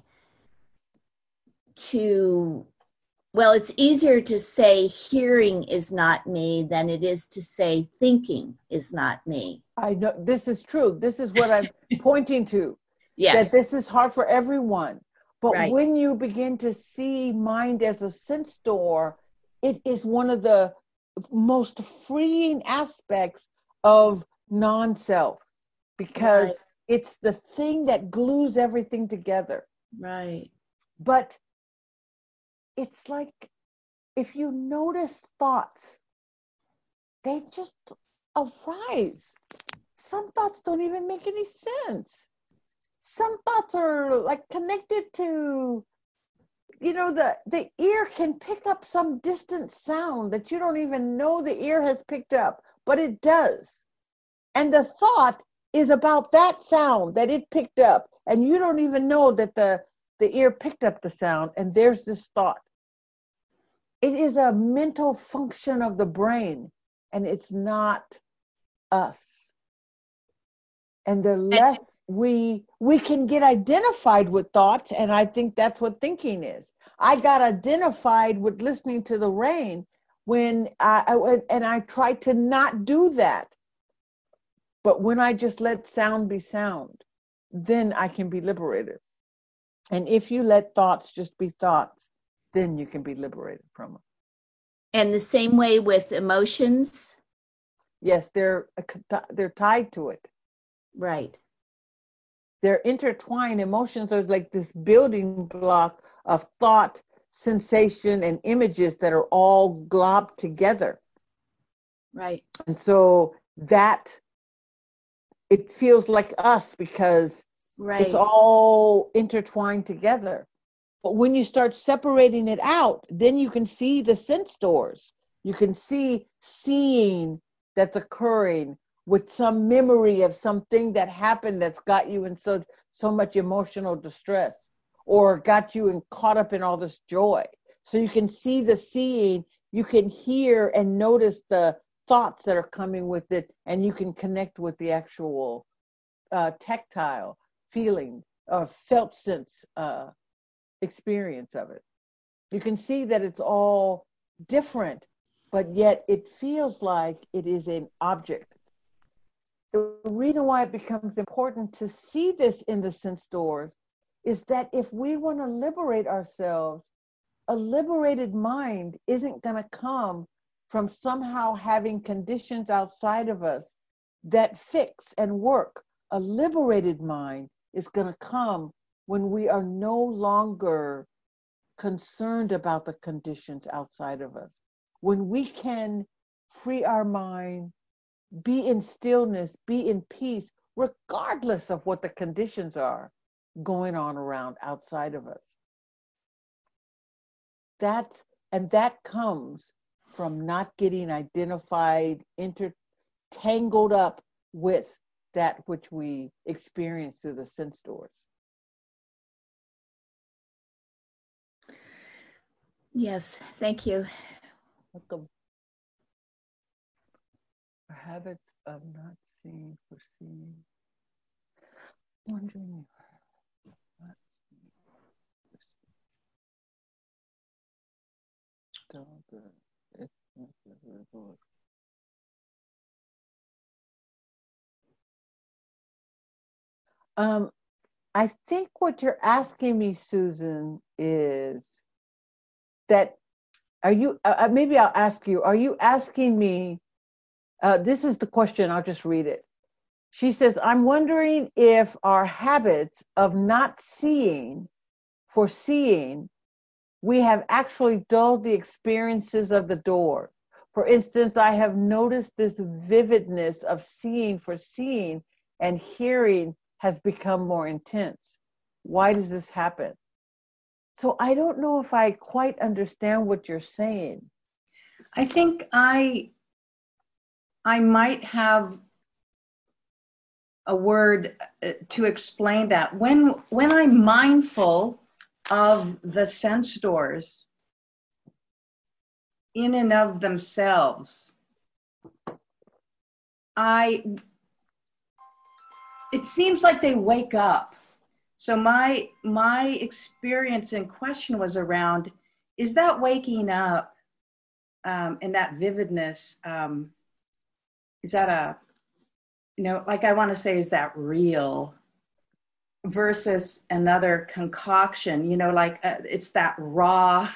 well, it's easier to say hearing is not me than it is to say thinking is not me. I know this is true. This is what I'm pointing to. Yes. That this is hard for everyone. But Right. when you begin to see mind as a sense store, it is one of the most freeing aspects of non-self, because Right. it's the thing that glues everything together. Right. But it's like, if you notice thoughts, they just arise. Some thoughts don't even make any sense. Some thoughts are like connected to, the ear can pick up some distant sound that you don't even know the ear has picked up, but it does. And the thought is about that sound that it picked up, and you don't even know that the ear picked up the sound, and there's this thought. It is a mental function of the brain, and it's not us. And the less we can get identified with thoughts, and I think that's what thinking is. I got identified with listening to the rain when I tried to not do that. But when I just let sound be sound, then I can be liberated. And if you let thoughts just be thoughts, then you can be liberated from them. And the same way with emotions. Yes, they're tied to it. Right. They're intertwined. Emotions are like this building block of thought, sensation, and images that are all globbed together. Right. And so that it feels like us, because it's all intertwined together. But when you start separating it out, then you can see the sense doors. You can see seeing that's occurring with some memory of something that happened that's got you in so much emotional distress, or got you caught up in all this joy. So you can see the seeing, you can hear and notice the thoughts that are coming with it, and you can connect with the actual tactile feeling or felt sense experience of it. You can see that it's all different, but yet it feels like it is an object. The reason why it becomes important to see this in the sense doors is that if we want to liberate ourselves, a liberated mind isn't going to come from somehow having conditions outside of us that fix and work. A liberated mind is going to come when we are no longer concerned about the conditions outside of us. When we can free our mind, be in stillness, be in peace, regardless of what the conditions are going on around outside of us. That comes from not getting identified, tangled up with that which we experience through the sense doors. Yes, thank you. Welcome. Habits of not seeing, foreseeing, wondering, not seeing, foreseeing. I think what you're asking me, Susan, is that, are you, maybe I'll ask you, are you asking me, this is the question, I'll just read it. She says, I'm wondering if our habits of not seeing, foreseeing, we have actually dulled the experiences of the door. For instance, I have noticed this vividness of seeing, foreseeing, and hearing has become more intense. Why does this happen? So I don't know if I quite understand what you're saying. I think I might have a word to explain that. When I'm mindful of the sense doors in and of themselves, it seems like they wake up. So my experience and question was around, is that waking up and that vividness, is that like I want to say, is that real versus another concoction, like it's that raw,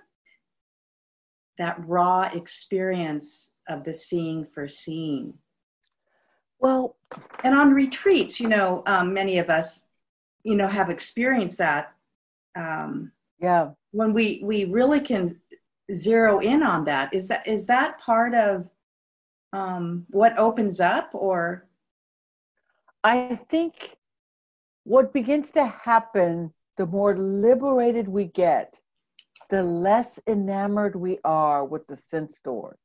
that raw experience of the seeing for seeing. Well, and on retreats, many of us, have experienced that. Yeah. When we really can zero in on that, is that part of what opens up? Or I think what begins to happen, the more liberated we get, the less enamored we are with the sense doors.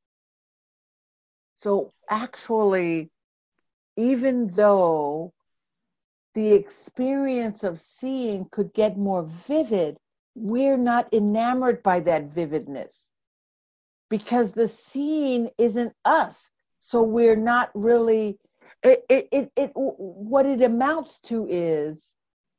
So actually, even though the experience of seeing could get more vivid, we're not enamored by that vividness because the seeing isn't us. So we're not really, what it amounts to is,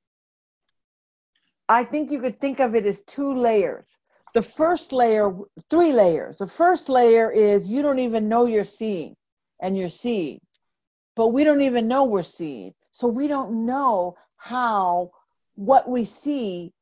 I think you could think of it as 2 layers. The first layer, 3 layers. The first layer is you don't even know you're seeing, and you're seeing, but we don't even know we're seeing. So we don't know how what we see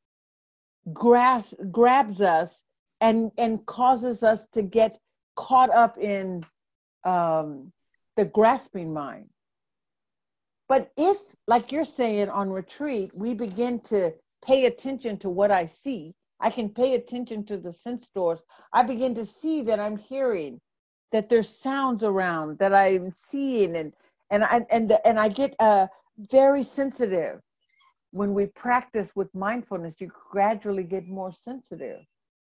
grabs us and causes us to get caught up in the grasping mind. But if, like you're saying, on retreat, we begin to pay attention to what I see, I can pay attention to the sense doors. I begin to see that I'm hearing, that there's sounds around, that I'm seeing, and I get very sensitive. When we practice with mindfulness, you gradually get more sensitive.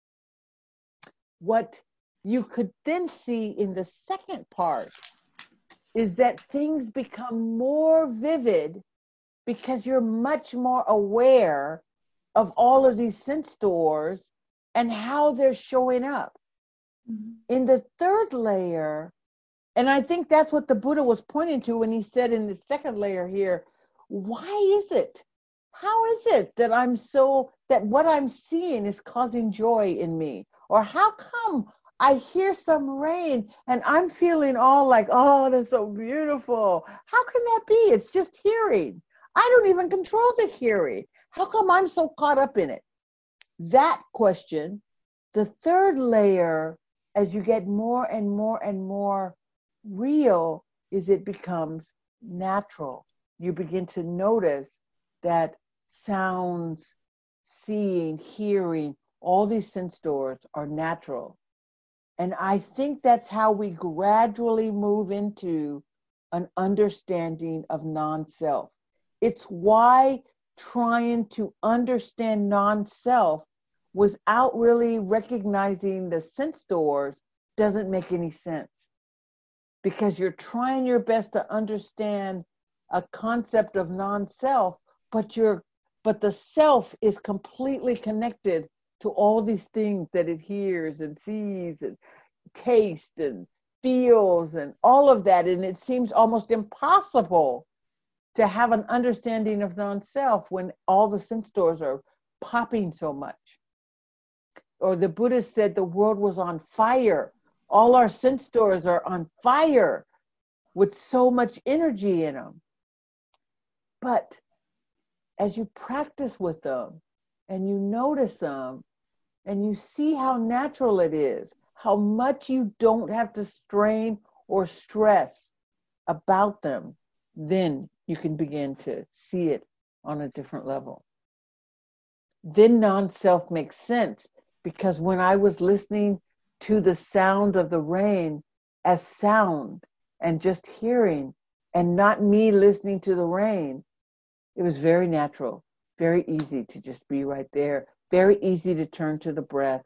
What you could then see in the second part is that things become more vivid because you're much more aware of all of these sense doors and how they're showing up. Mm-hmm. In the third layer, and I think that's what the Buddha was pointing to when he said in the second layer here, why is it? How is it that that what I'm seeing is causing joy in me? Or how come I hear some rain and I'm feeling all like, oh, that's so beautiful. How can that be? It's just hearing. I don't even control the hearing. How come I'm so caught up in it? That question, the third layer, as you get more and more and more real, is it becomes natural. You begin to notice that sounds, seeing, hearing, all these sense doors are natural. And I think that's how we gradually move into an understanding of non-self. It's why trying to understand non-self without really recognizing the sense doors doesn't make any sense. Because you're trying your best to understand a concept of non-self, but the self is completely connected to all these things that it hears and sees and tastes and feels and all of that. And it seems almost impossible to have an understanding of non-self when all the sense doors are popping so much. Or the Buddha said the world was on fire. All our sense doors are on fire with so much energy in them. But as you practice with them and you notice them and you see how natural it is, how much you don't have to strain or stress about them, then you can begin to see it on a different level. Then non-self makes sense, because when I was listening to the sound of the rain as sound and just hearing and not me listening to the rain, it was very natural, very easy to just be right there, very easy to turn to the breath.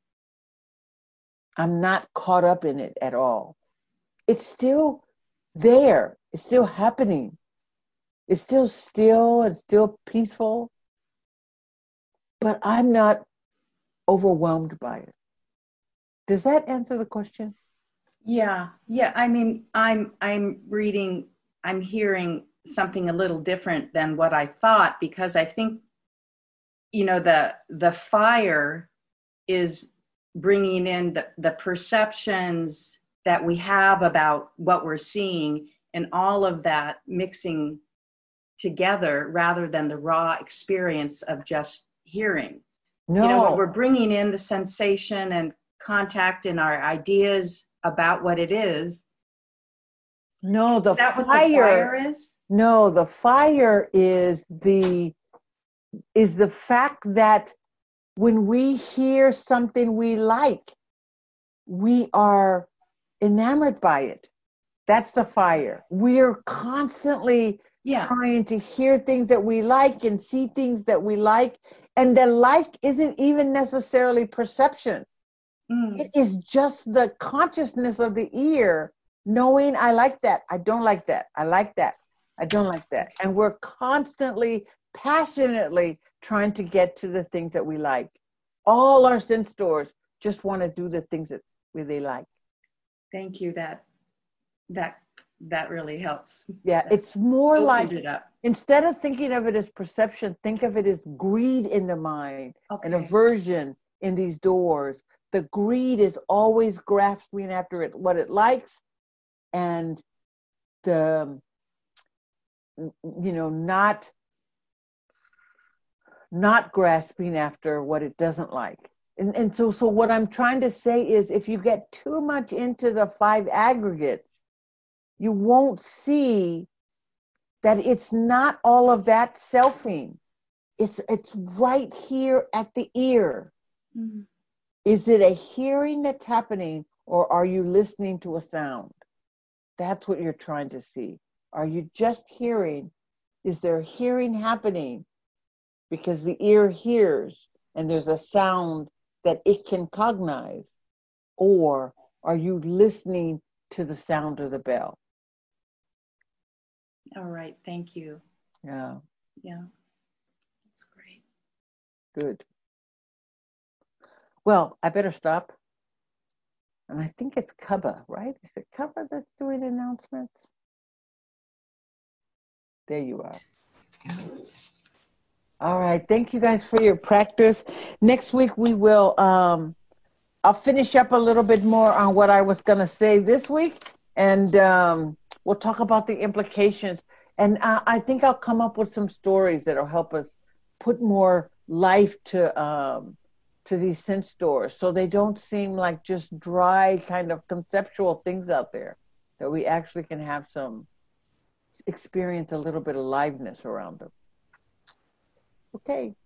I'm not caught up in it at all. It's still there. It's still happening. It's still still. It's still peaceful. But I'm not overwhelmed by it. Does that answer the question? Yeah. I mean, I'm reading, I'm hearing something a little different than what I thought, because I think, you know, the fire is bringing in the perceptions that we have about what we're seeing, and all of that mixing together rather than the raw experience of just hearing. No. You know, when we're bringing in the sensation and contact and our ideas about what it is. No, the Is that fire, what the fire is? No, the fire is the fact that when we hear something we like, we are enamored by it. That's the fire. We're constantly trying to hear things that we like and see things that we like. And the like isn't even necessarily perception. It is just the consciousness of the ear knowing, I like that, I don't like that, I like that, I don't like that. And we're constantly, passionately trying to get to the things that we like. All our sense stores just want to do the things that they like. Thank you. That really helps. Yeah, it's more like, instead of thinking of it as perception, think of it as greed in the mind, and aversion in these doors. The greed is always grasping after it, what it likes, and the, you know, not grasping after what it doesn't like. And so what I'm trying to say is, if you get too much into the 5 aggregates, you won't see that it's not all of that selfing. It's right here at the ear. Mm-hmm. Is it a hearing that's happening, or are you listening to a sound? That's what you're trying to see. Are you just hearing? Is there hearing happening because the ear hears and there's a sound that it can cognize? Or are you listening to the sound of the bell? All right, thank you. Yeah. Yeah, that's great. Good. Well, I better stop. And I think it's Kaba, right? Is it Kaba that's doing announcements? There you are. All right. Thank you guys for your practice. Next week we will, I'll finish up a little bit more on what I was going to say this week. And we'll talk about the implications. And I think I'll come up with some stories that'll help us put more life to these sense stores, so they don't seem like just dry kind of conceptual things out there, that we actually can have some experience, a little bit of liveness around them. Okay.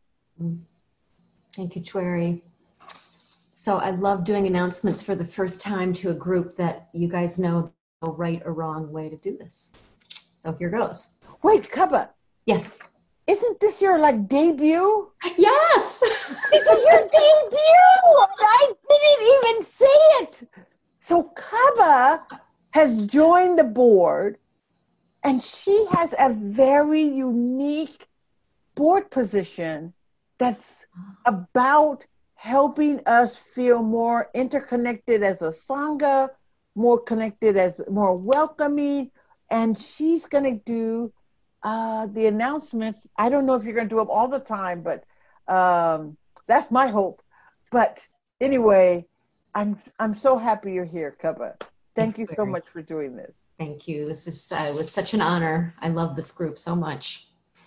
Thank you, Chweri. So I love doing announcements for the first time to a group that you guys know no right or wrong way to do this. So here goes. Wait, Kaba. Yes. Isn't this your debut? Yes. This is your debut. I didn't even say it. So Kaba has joined the board, and she has a very unique board position that's about helping us feel more interconnected as a Sangha, more connected, as more welcoming. And she's going to do the announcements. I don't know if you're going to do them all the time, but that's my hope. But anyway, I'm so happy you're here, Kaba. Thank you so much for doing this. Thank you. This is was such an honor. I love this group so much.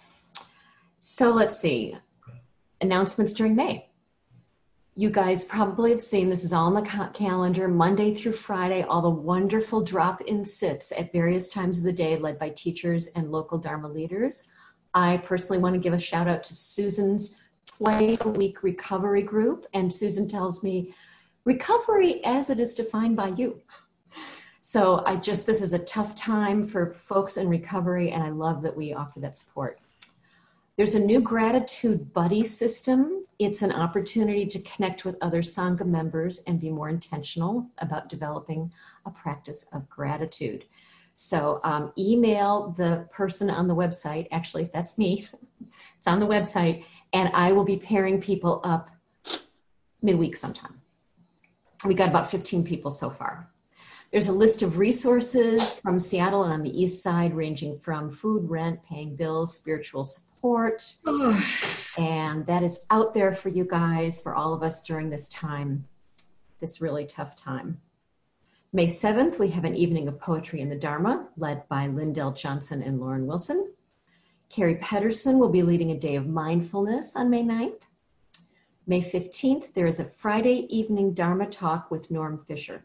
So let's see. Announcements during May. You guys probably have seen, this is all on the calendar, Monday through Friday, all the wonderful drop-in sits at various times of the day led by teachers and local Dharma leaders. I personally want to give a shout out to Susan's twice-a-week recovery group. And Susan tells me, recovery as it is defined by you. So this is a tough time for folks in recovery, and I love that we offer that support. There's a new gratitude buddy system. It's an opportunity to connect with other Sangha members and be more intentional about developing a practice of gratitude. So email the person on the website. Actually, that's me. It's on the website, and I will be pairing people up midweek sometime. We got about 15 people so far. There's a list of resources from Seattle and on the east side, ranging from food, rent, paying bills, spiritual support. And that is out there for you guys, for all of us during this time, this really tough time. May 7th, we have an evening of poetry in the Dharma, led by Lindell Johnson and Lauren Wilson. Carrie Pedersen will be leading a day of mindfulness on May 9th. May 15th, there is a Friday evening Dharma talk with Norm Fisher.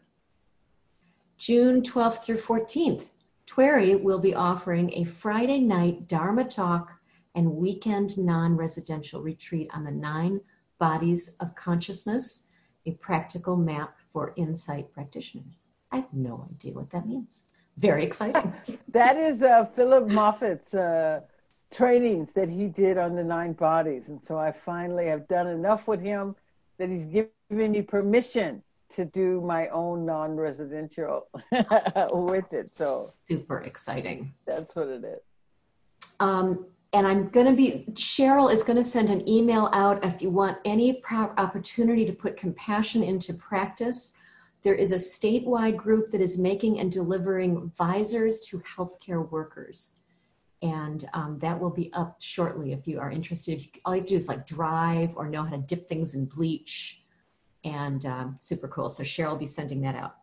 June 12th through 14th, Twary will be offering a Friday night Dharma talk and weekend non-residential retreat on the 9 bodies of consciousness, a practical map for insight practitioners. I have no idea what that means. Very exciting. That is Philip Moffat's trainings that he did on the 9 bodies. And so I finally have done enough with him that he's given me permission to do my own non-residential with it. So super exciting. That's what it is. And Cheryl is going to send an email out if you want any opportunity to put compassion into practice. There is a statewide group that is making and delivering visors to healthcare workers. And that will be up shortly if you are interested. All you have to do is like drive or know how to dip things in bleach. And super cool. So Cheryl will be sending that out.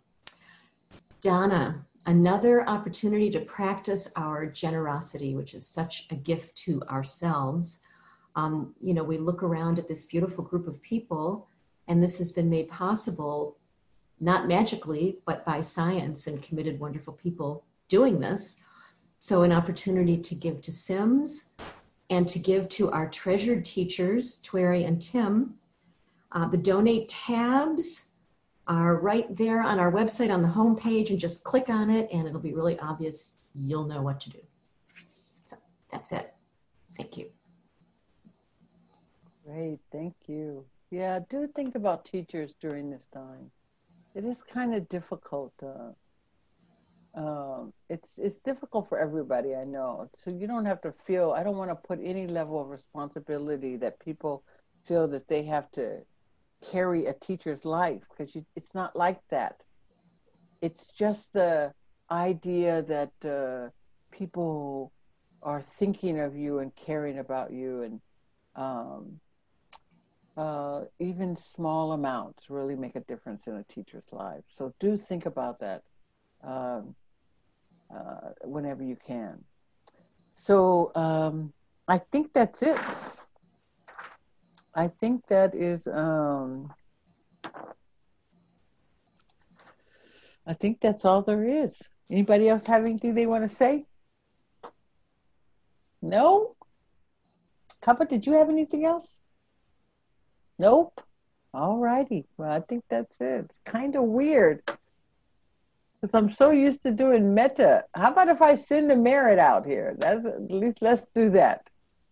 Donna, another opportunity to practice our generosity, which is such a gift to ourselves. We look around at this beautiful group of people, and this has been made possible, not magically, but by science and committed, wonderful people doing this. So an opportunity to give to Sims and to give to our treasured teachers, Twary and Tim. The donate tabs are right there on our website on the homepage, and just click on it and it'll be really obvious. You'll know what to do. So that's it. Thank you. Great, thank you. Yeah, do think about teachers during this time. It is kind of difficult. It's difficult for everybody, I know. So you don't have to feel, I don't want to put any level of responsibility that people feel that they have to carry a teacher's life, because it's not like that. It's just the idea that people are thinking of you and caring about you, and even small amounts really make a difference in a teacher's life. So do think about that whenever you can. So I think that's it. I think that is, I think that's all there is. Anybody else have anything they want to say? No? Kappa, did you have anything else? Nope. All righty. Well, I think that's it. It's kind of weird, because I'm so used to doing metta. How about if I send a merit out here? At least let's do that.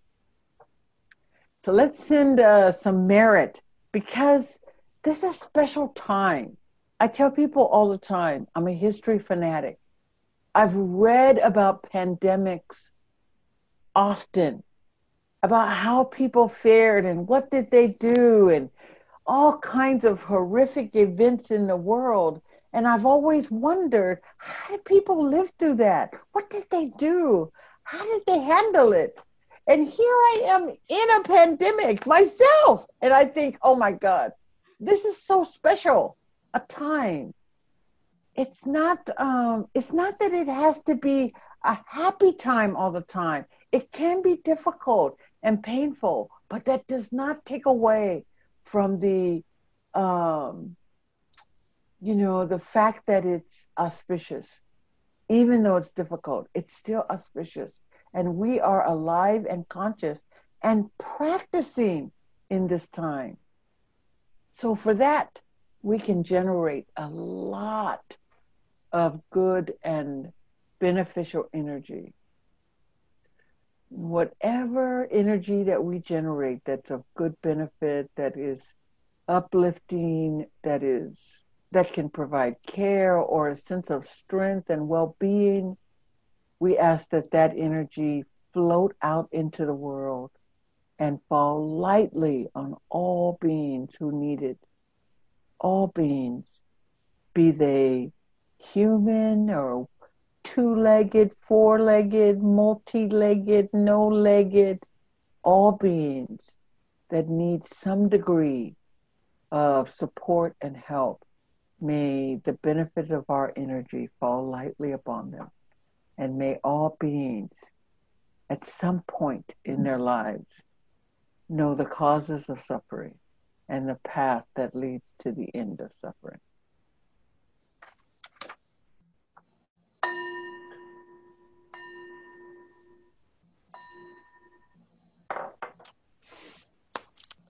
So let's send some merit, because this is a special time. I tell people all the time, I'm a history fanatic. I've read about pandemics often, about how people fared and what did they do, and all kinds of horrific events in the world. And I've always wondered, how did people live through that? What did they do? How did they handle it? And here I am in a pandemic myself. And I think, oh my God, this is so special a time. It's not that it has to be a happy time all the time. It can be difficult and painful, but that does not take away from the fact that it's auspicious. Even though it's difficult, it's still auspicious. And we are alive and conscious and practicing in this time. So for that, we can generate a lot of good and beneficial energy. Whatever energy that we generate that's of good benefit, that is uplifting, that can provide care or a sense of strength and well-being, we ask that energy float out into the world and fall lightly on all beings who need it. All beings, be they human or two-legged, four-legged, multi-legged, no-legged, all beings that need some degree of support and help, may the benefit of our energy fall lightly upon them. And may all beings at some point in their lives know the causes of suffering and the path that leads to the end of suffering.